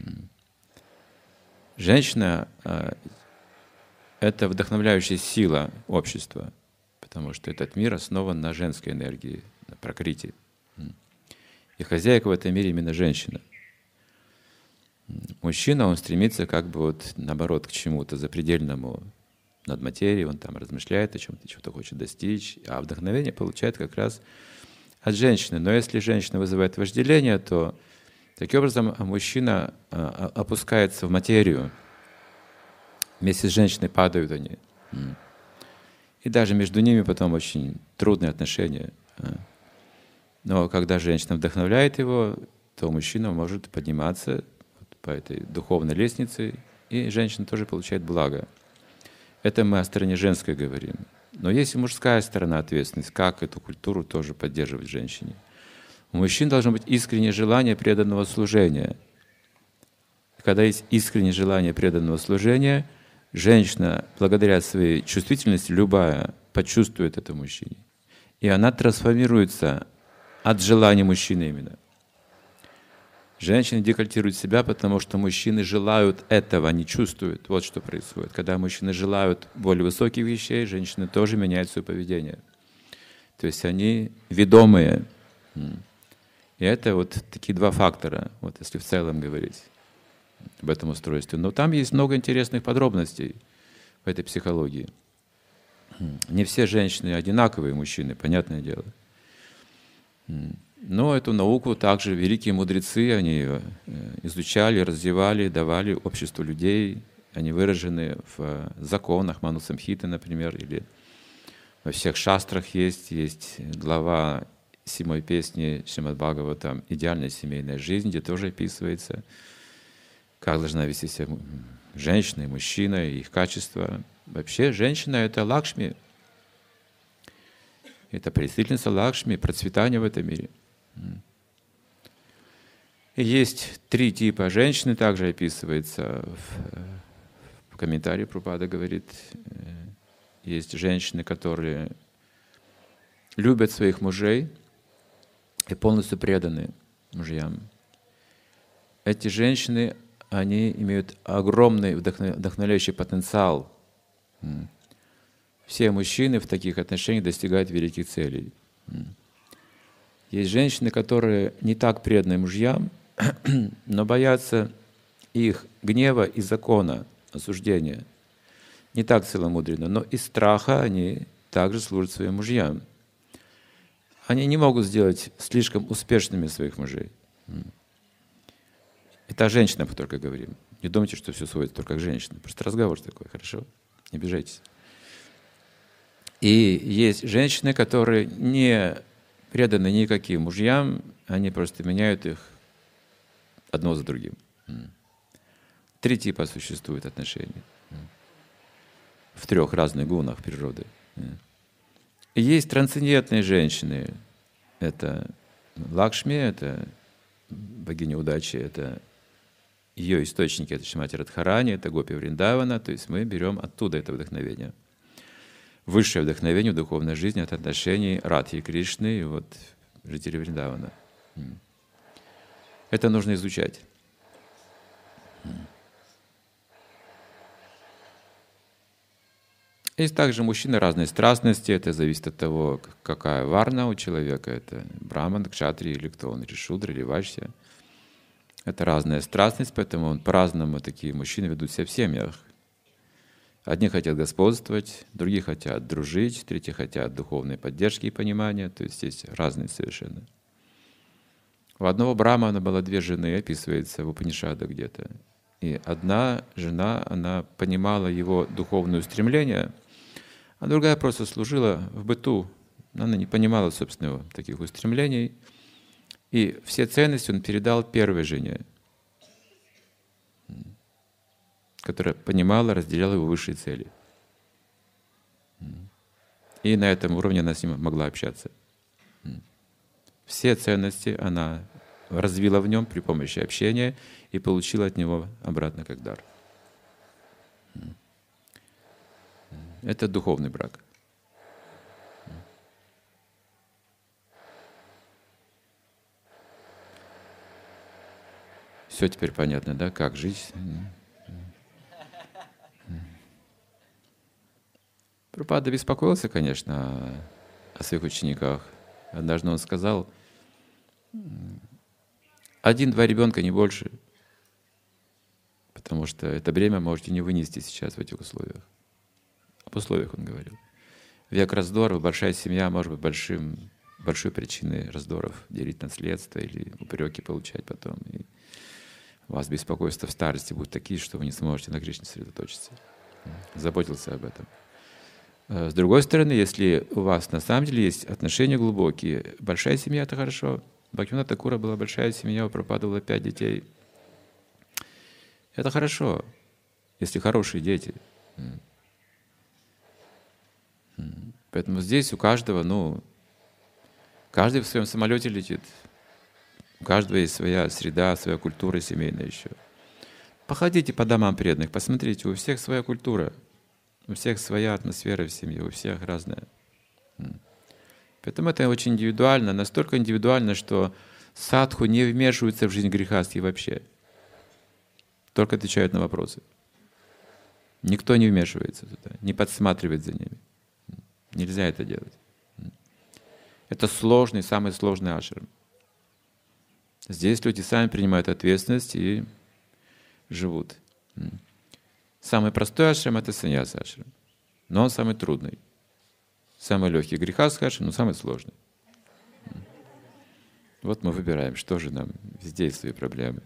Женщина — это вдохновляющая сила общества, потому что этот мир основан на женской энергии, на пракрити. И хозяйка в этом мире именно женщина. Мужчина, он стремится как бы вот наоборот к чему-то запредельному, над материей, он там размышляет о чем-то, чего-то хочет достичь, а вдохновение получает как раз от женщины. Но если женщина вызывает вожделение, то таким образом мужчина опускается в материю, вместе с женщиной падают они. И даже между ними потом очень трудные отношения. Но когда женщина вдохновляет его, то мужчина может подниматься по этой духовной лестнице, и женщина тоже получает благо. Это мы о стороне женской говорим. Но есть и мужская сторона ответственности, как эту культуру тоже поддерживать в женщине. У мужчин должно быть искреннее желание преданного служения. Когда есть искреннее желание преданного служения, женщина, благодаря своей чувствительности, любая, почувствует это в мужчине. И она трансформируется от желания мужчины именно. Женщины декольтируют себя, потому что мужчины желают этого, они чувствуют. Вот что происходит. Когда мужчины желают более высоких вещей, женщины тоже меняют свое поведение. То есть они ведомые. И это вот такие два фактора, вот если в целом говорить об этом устройстве. Но там есть много интересных подробностей в этой психологии. Не все женщины одинаковые мужчины, понятное дело. Но эту науку также великие мудрецы, они ее изучали, развивали, давали обществу людей. Они выражены в законах, Ману Самхиты, например, или во всех шастрах есть. Есть глава седьмой песни Шримад Бхагаватам «Идеальная семейная жизнь», где тоже описывается, как должна вести себя женщина и мужчина, и их качества. Вообще женщина — это Лакшми, это представительница Лакшми, процветание в этом мире. И есть три типа женщины, также описывается в, в комментарии Прабхупада говорит, есть женщины, которые любят своих мужей и полностью преданы мужьям. Эти женщины, они имеют огромный вдохновляющий потенциал. Все мужчины в таких отношениях достигают великих целей. Есть женщины, которые не так преданы мужьям, но боятся их гнева и закона, осуждения. Не так целомудренно, но из страха они также служат своим мужьям. Они не могут сделать слишком успешными своих мужей. Это о женщинах только говорим. Не думайте, что все сводится только к женщинам. Просто разговор такой, хорошо? Не обижайтесь. И есть женщины, которые не преданы никаким мужьям, они просто меняют их одно за другим. Три типа существует отношений. В трех разных гунах природы. И есть трансцендентные женщины. Это Лакшми, это богиня удачи, это ее источники, это Шримати Радхарани, это Гопи Вриндавана. То есть мы берем оттуда это вдохновение. Высшее вдохновение в духовной жизни от отношений Радхи и Кришны и вот жителей Вриндавана. Это нужно изучать. Есть также мужчины разной страстности. Это зависит от того, какая варна у человека. Это браман, кшатри или кто он, или шудра, или вайшья. Это разная страстность, поэтому по-разному такие мужчины ведут себя в семьях. Одни хотят господствовать, другие хотят дружить, третьи хотят духовной поддержки и понимания. То есть есть разные совершенно. У одного брамана было две жены, описывается в Упанишадах где-то. И одна жена, она понимала его духовное устремление, а другая просто служила в быту. Она не понимала, собственно, его таких устремлений. И все ценности он передал первой жене, которая понимала, разделяла его высшие цели. И на этом уровне она с ним могла общаться. Все ценности она развила в нем при помощи общения и получила от него обратно как дар. Это духовный брак. Все теперь понятно, да, как жить? Прабхупада беспокоился, конечно, о, о своих учениках. Однажды он сказал, один-два ребенка, не больше, потому что это бремя можете не вынести сейчас в этих условиях. Об условиях он говорил. Век раздоров, большая семья может быть большим, большой причиной раздоров, делить наследство или упреки получать потом. И у вас беспокойства в старости будут такие, что вы не сможете на Кришне сосредоточиться. Заботился об этом. С другой стороны, если у вас на самом деле есть отношения глубокие, большая семья — это хорошо. Бхактивинода Тхакура была большая семья, у Прабхупады было пять детей. Это хорошо, если хорошие дети. Поэтому здесь у каждого, ну, каждый в своем самолете летит. У каждого есть своя среда, своя культура семейная еще. Походите по домам преданных, посмотрите, у всех своя культура, у всех своя атмосфера в семье, у всех разная. Поэтому это очень индивидуально, настолько индивидуально, что садху не вмешиваются в жизнь грехастхи вообще. Только отвечают на вопросы. Никто не вмешивается туда, не подсматривает за ними. Нельзя это делать. Это сложный, самый сложный ашрам. Здесь люди сами принимают ответственность и живут. Самый простой ашрам — это саньяса ашрам, но он самый трудный. Самый легкий грехастха ашрам, но самый сложный. Вот мы выбираем, что же нам, везде есть свои проблемы.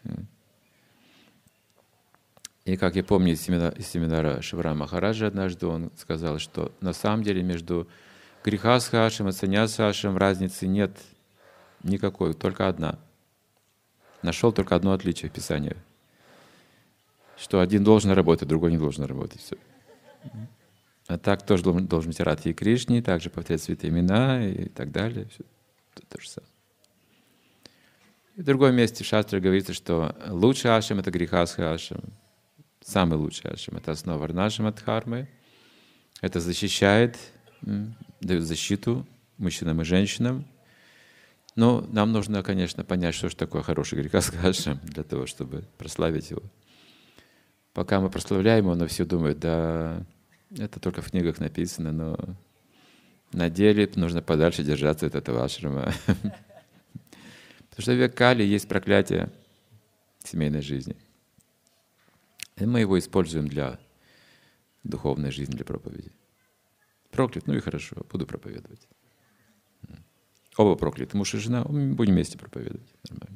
И как я помню из семинара, из семинара Шиварама Махараджа однажды, он сказал, что на самом деле между грехастха ашрам и саньяса ашрам разницы нет никакой, только одна. Нашел только одно отличие в Писании. Что один должен работать, другой не должен работать. Все. А так тоже должен, должен быть Радхи и Кришне, также повторять святые имена и так далее. Все то, то же самое. И в другом месте в Шастре говорится, что лучший ашрам — это грехастха ашрам. Самый лучший ашрам — это основа варнашрама дхармы. Это защищает, дает защиту мужчинам и женщинам. Но нам нужно, конечно, понять, что же такое хороший грехастха ашрам, для того, чтобы прославить его. Пока мы прославляем его, но все думают, да, это только в книгах написано, но на деле нужно подальше держаться от этого ашрама. Потому что в век Кали есть проклятие семейной жизни. И мы его используем для духовной жизни, для проповеди. Проклят, ну и хорошо, буду проповедовать. Оба прокляты, муж и жена, будем вместе проповедовать. Нормально.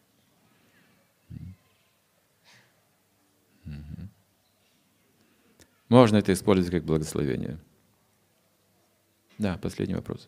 Можно это использовать как благословение. Да, последний вопрос.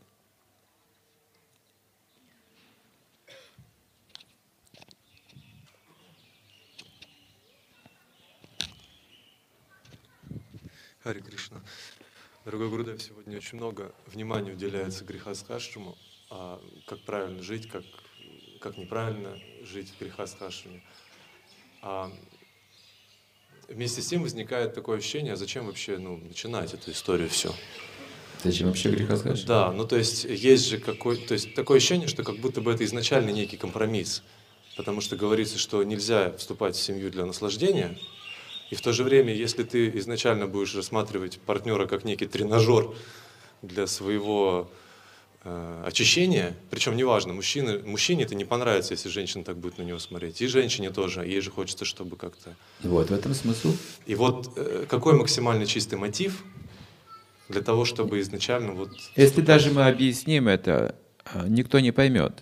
Харе Кришна. Дорогой Гурудев, сегодня очень много внимания уделяется грехастха ашраму, а как правильно жить, как, как неправильно жить в грехастха ашраме. А вместе с тем возникает такое ощущение, а зачем вообще ну, начинать эту историю все? Зачем вообще грехастха ашрама? Да, ну то есть есть же какой, то есть такое ощущение, что как будто бы это изначально некий компромисс, потому что говорится, что нельзя вступать в семью для наслаждения. И в то же время, если ты изначально будешь рассматривать партнера как некий тренажер для своего э, очищения, причем неважно, мужчина, мужчине это не понравится, если женщина так будет на него смотреть, и женщине тоже, ей же хочется, чтобы как-то… Вот в этом смысл. И вот э, какой максимально чистый мотив для того, чтобы изначально вот… Если даже мы объясним это, никто не поймет.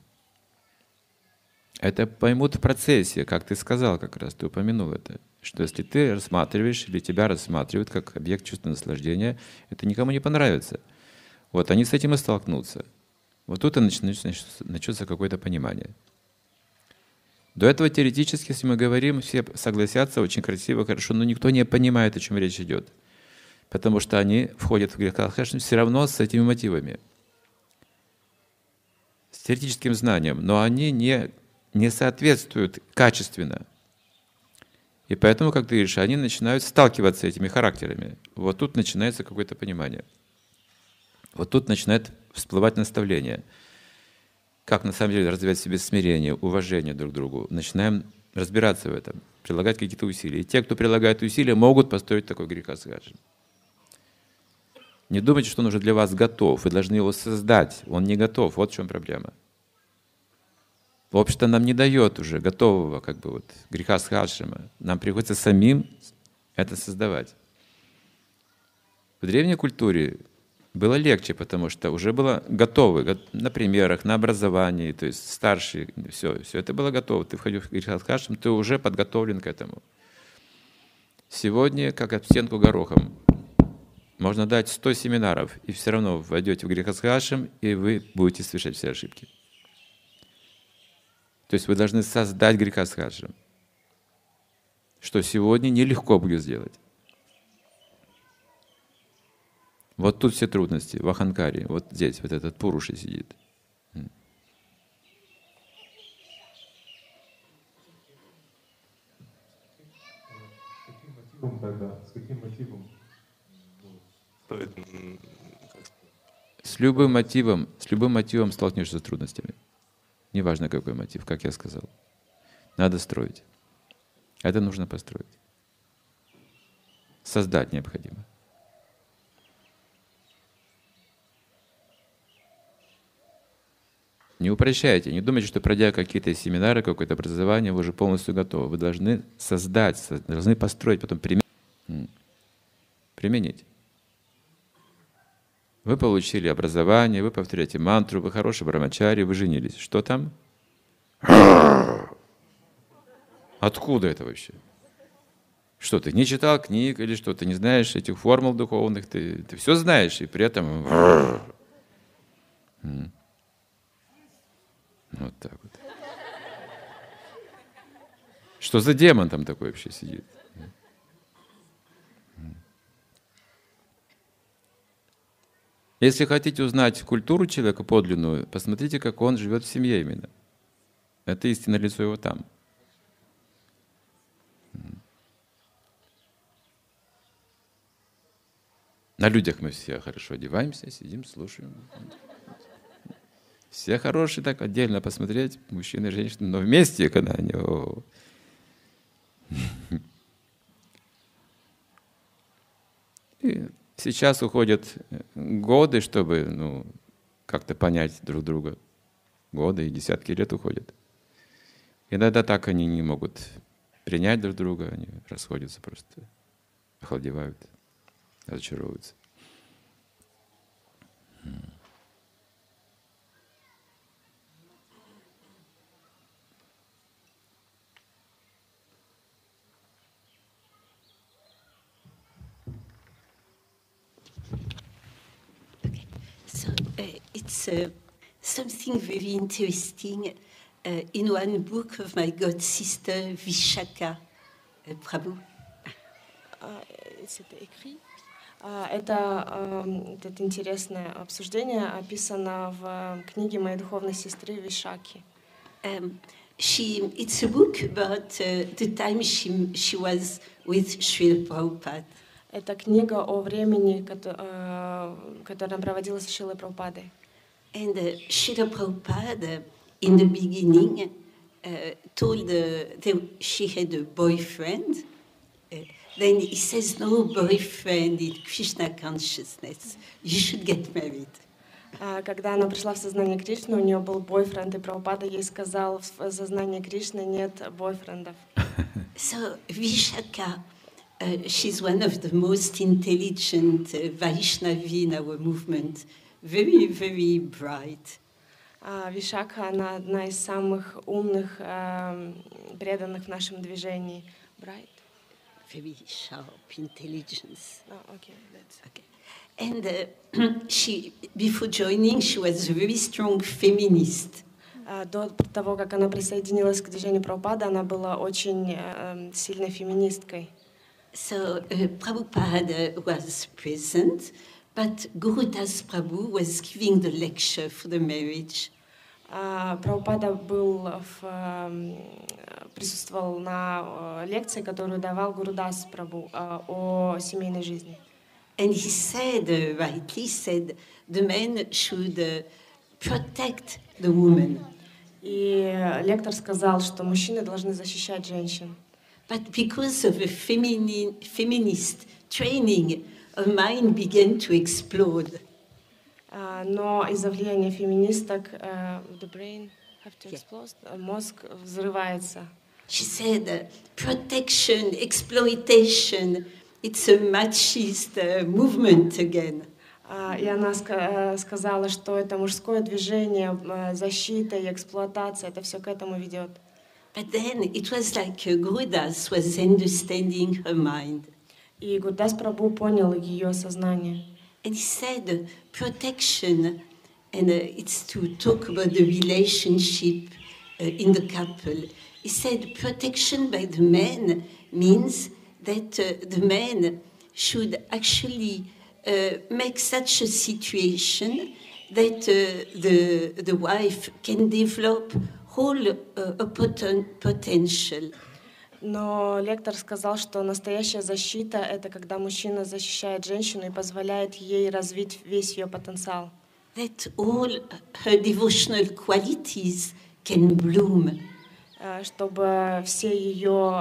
Это поймут в процессе, как ты сказал как раз, ты упомянул это. Что если ты рассматриваешь или тебя рассматривают как объект чувственного наслаждения, это никому не понравится. Вот они с этим и столкнутся. Вот тут и начнется, начнется какое-то понимание. До этого теоретически, если мы говорим, все согласятся очень красиво, хорошо, но никто не понимает, о чем речь идет. Потому что они входят в грехастха ашрам все равно с этими мотивами. С теоретическим знанием, но они не, не соответствуют качественно. И поэтому, как ты говоришь, они начинают сталкиваться с этими характерами. Вот тут начинается какое-то понимание. Вот тут начинает всплывать наставление. Как на самом деле развивать в себе смирение, уважение друг к другу. Начинаем разбираться в этом, прилагать какие-то усилия. И те, кто прилагает усилия, могут построить такой грехастха ашрам. Не думайте, что он уже для вас готов. Вы должны его создать. Он не готов. Вот в чем проблема. Общество нам не дает уже готового как бы, вот, грехастха ашрама. Нам приходится самим это создавать. В древней культуре было легче, потому что уже было готово на примерах, на образовании, то есть старшие, все, все это было готово. Ты входил в грехастха ашрам, ты уже подготовлен к этому. Сегодня, как об стенку горохом, можно дать сто семинаров, и все равно войдете в грехастха ашрам, и вы будете совершать все ошибки. То есть вы должны создать грехастха ашрам, что сегодня нелегко будет сделать. Вот тут все трудности, в Аханкаре, вот здесь, вот этот Пуруши сидит. Тогда, с каким мотивом? С любым мотивом, с любым мотивом столкнешься с трудностями. Неважно, какой мотив, как я сказал. Надо строить. Это нужно построить. Создать необходимо. Не упрощайте, не думайте, что пройдя какие-то семинары, какое-то образование, вы уже полностью готовы. Вы должны создать, должны построить, потом применить. Применить. Вы получили образование, вы повторяете мантру, вы хороший брамачари, вы женились. Что там? Откуда это вообще? Что, ты не читал книг или что, ты не знаешь этих формул духовных, ты, ты все знаешь, и при этом... Вот так вот. Что за демон там такой вообще сидит? Если хотите узнать культуру человека подлинную, посмотрите, как он живет в семье именно. Это истинное лицо его там. На людях мы все хорошо одеваемся, сидим, слушаем. Все хорошие, так отдельно посмотреть, мужчины и женщины, но вместе, когда они... О. И сейчас уходят годы, чтобы ну, как-то понять друг друга. Годы и десятки лет уходят. Иногда так они не могут принять друг друга, они расходятся просто, охладевают, разочаровываются. So uh, it's uh, something very interesting uh, in one book of my god sister Vishaka uh, Prabhu. Это écrit. Это, это интересное обсуждение описано в книге моей духовной сестры Вишаки. Um, she, it's a book about uh, the time she, she was with Srila Prabhupada. Это книга о времени, которое она проводила с Шрилой Прабхупадой. And uh, Srila Prabhupada, in the beginning, uh, told uh, that she had a boyfriend. Uh, then he says, no boyfriend in Krishna consciousness. You should get married. Когда она пришла в сознание Кришны, у нее был бойфренд, и Прабхупада ей сказал, в сознании Кришны нет бойфрендов. So Vishaka, uh, she's one of the most intelligent uh, Vaishnavi in our movement. Very, very bright. Вишака, она одна из самых умных, преданных в нашем движении. Bright. Very sharp intelligence. Oh, okay, that's okay. And uh, she, before joining, she was a very strong feminist. До того, как она присоединилась к движению Прабхупады, она была очень сильной феминисткой. So uh, Prabhupada was present, but Gurudas Prabhu was giving the lecture for the marriage. Прабхупада был в, присутствовал на лекции, которую давал Гурудас Прабху о семейной жизни. And he said, uh, rightly said, the man should uh, protect the woman. И лектор сказал, что мужчины должны защищать женщин. But because of a feminine, feminist training, her mind began to explode. Но из-за влияния феминисток the brain have to explode, мозг взрывается. She said, uh, protection, exploitation, it's a machist uh, movement again. И она сказала, что это мужское движение, защита и эксплуатация, это все к этому ведет. But then it was like uh, Gurudas was understanding her mind. И Гурудас Прабху понял ее сознание. And he said, uh, protection, and uh, it's to talk about the relationship uh, in the couple. He said, protection by the man means that uh, the man should actually uh, make such a situation that uh, the, the wife can develop whole uh, a poten potential. Но лектор сказал, что настоящая защита — это когда мужчина защищает женщину и позволяет ей развить весь ее потенциал. That all her devotional qualities can bloom. Чтобы все ее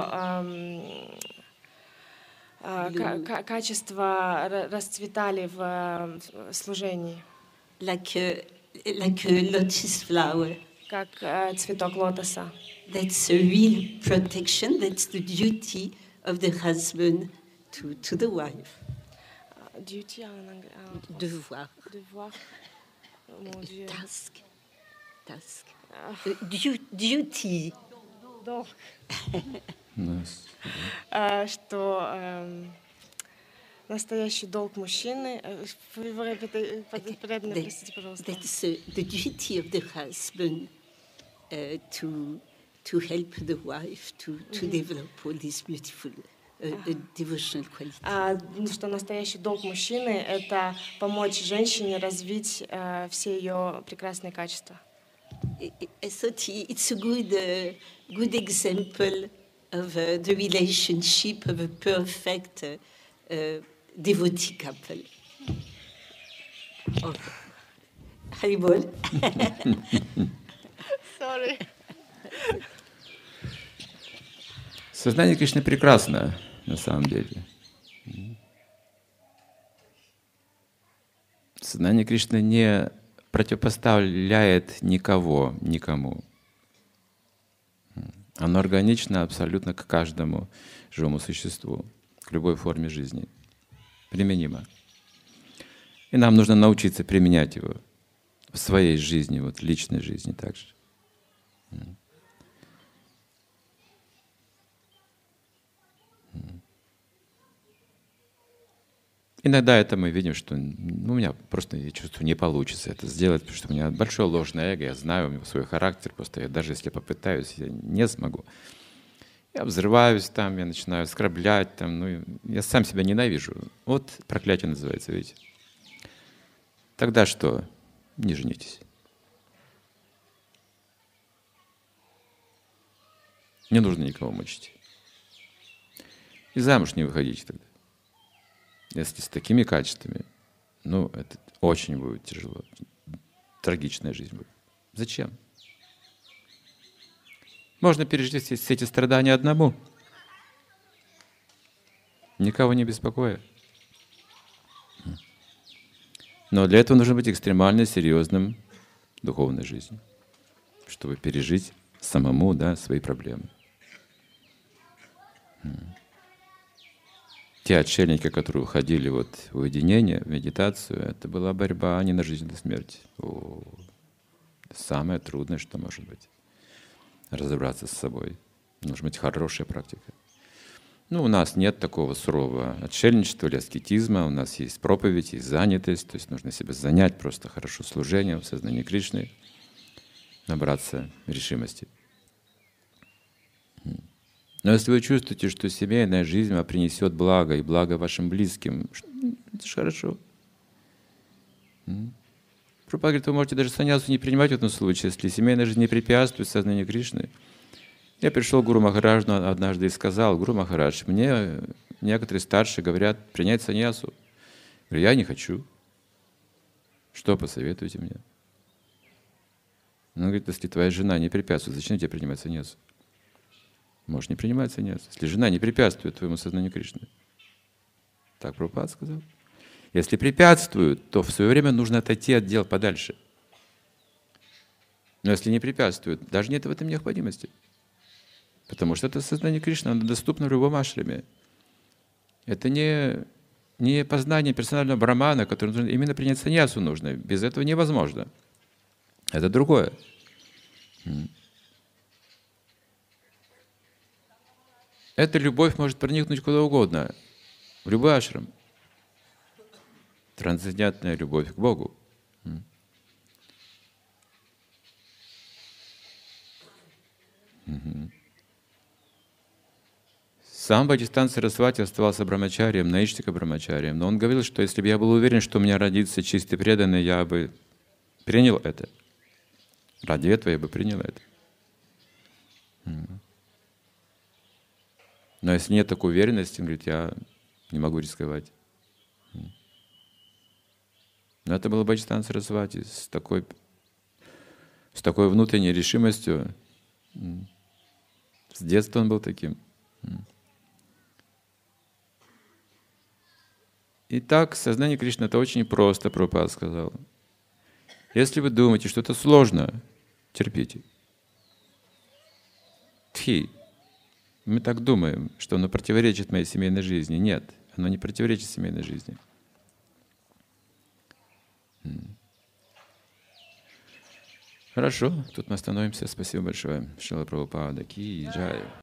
э, качества расцветали в служении. Like a, like a lotus flower. Как э, цветок лотоса. That's a real protection. That's the duty of the husband to, to the wife. Duty en anglais. Devoir. Devoir. Mon Dieu. Task. Task. Uh, du duty. Долг. Nice. uh, что uh, настоящий долг мужчины. Вы простите, пожалуйста. That's uh, the duty of the husband uh, to to help the wife to to mm-hmm. develop all these beautiful uh, uh, devotional qualities. А, что настоящий долг мужчины — это помочь женщине развить uh, все ее прекрасные качества. I thought it's a good uh, good example of uh, the relationship of a perfect uh, uh, devotee couple. Oh. Haribol. Sorry. Сознание Кришны прекрасно, на самом деле. Сознание Кришны не противопоставляет никого, никому. Оно органично абсолютно к каждому живому существу, к любой форме жизни. Применимо. И нам нужно научиться применять его в своей жизни, вот, личной жизни также. Иногда это мы видим, что ну, у меня просто, я чувствую, не получится это сделать, потому что у меня большое ложное эго, я знаю у него свой характер, просто я, даже если я попытаюсь, я не смогу. Я взрываюсь там, я начинаю оскорблять, там, ну, я сам себя ненавижу. Вот проклятие называется, видите. Тогда что? Не женитесь. Не нужно никого мучить. И замуж не выходите тогда. Если с такими качествами, ну, это очень будет тяжело. Трагичная жизнь будет. Зачем? Можно пережить все эти страдания одному, никого не беспокоя. Но для этого нужно быть экстремально серьезным в духовной жизни, чтобы пережить самому, да, свои проблемы. Те отшельники, которые уходили вот в уединение, в медитацию, это была борьба не на жизнь, а на смерть. О, самое трудное, что может быть. Разобраться с собой. Нужно быть хорошая практика. Ну, у нас нет такого сурового отшельничества или аскетизма, у нас есть проповедь, есть занятость, то есть нужно себя занять просто хорошо служением в сознании Кришны, набраться решимости. Но если вы чувствуете, что семейная жизнь вам принесет благо и благо вашим близким, это же хорошо. Прабхупада говорит, вы можете даже саньясу не принимать в этом случае, если семейная жизнь не препятствует сознанию Кришны. Я пришел к Гуру Махараджу однажды и сказал: Гуру Махарадж, мне некоторые старшие говорят принять саньясу. Я говорю, я не хочу. Что посоветуете мне? Он говорит, если твоя жена не препятствует, зачем тебе принимать саньясу? Можешь не принимать саньясу, если жена не препятствует твоему сознанию Кришны. Так Прабхупада сказал. Если препятствуют, то в свое время нужно отойти от дел подальше. Но если не препятствуют, даже нет в этом необходимости. Потому что это сознание Кришны, оно доступно в любом ашраме. Это не, не познание персонального брамана, которое нужно именно принять саньясу нужно. Без этого невозможно. Это другое. Эта любовь может проникнуть куда угодно, в любой ашрам. Трансцендентная любовь к Богу. Сам Бхактисиданта Сарасвати оставался брамачарием, наиштика брамачарием, но он говорил, что если бы я был уверен, что у меня родится чистый преданный, я бы принял это. Ради этого я бы принял это. Но если нет такой уверенности, он говорит, я не могу рисковать. Но это был Бхактисиданта Сарасвати с такой, с такой внутренней решимостью. С детства он был таким. Итак, сознание Кришны — это очень просто, Прабхупада сказал. Если вы думаете, что это сложно, терпите. Тхи. Мы так думаем, что оно противоречит моей семейной жизни. Нет, оно не противоречит семейной жизни. Хорошо, тут мы остановимся. Спасибо большое. Шрила Прабхупада ки джай.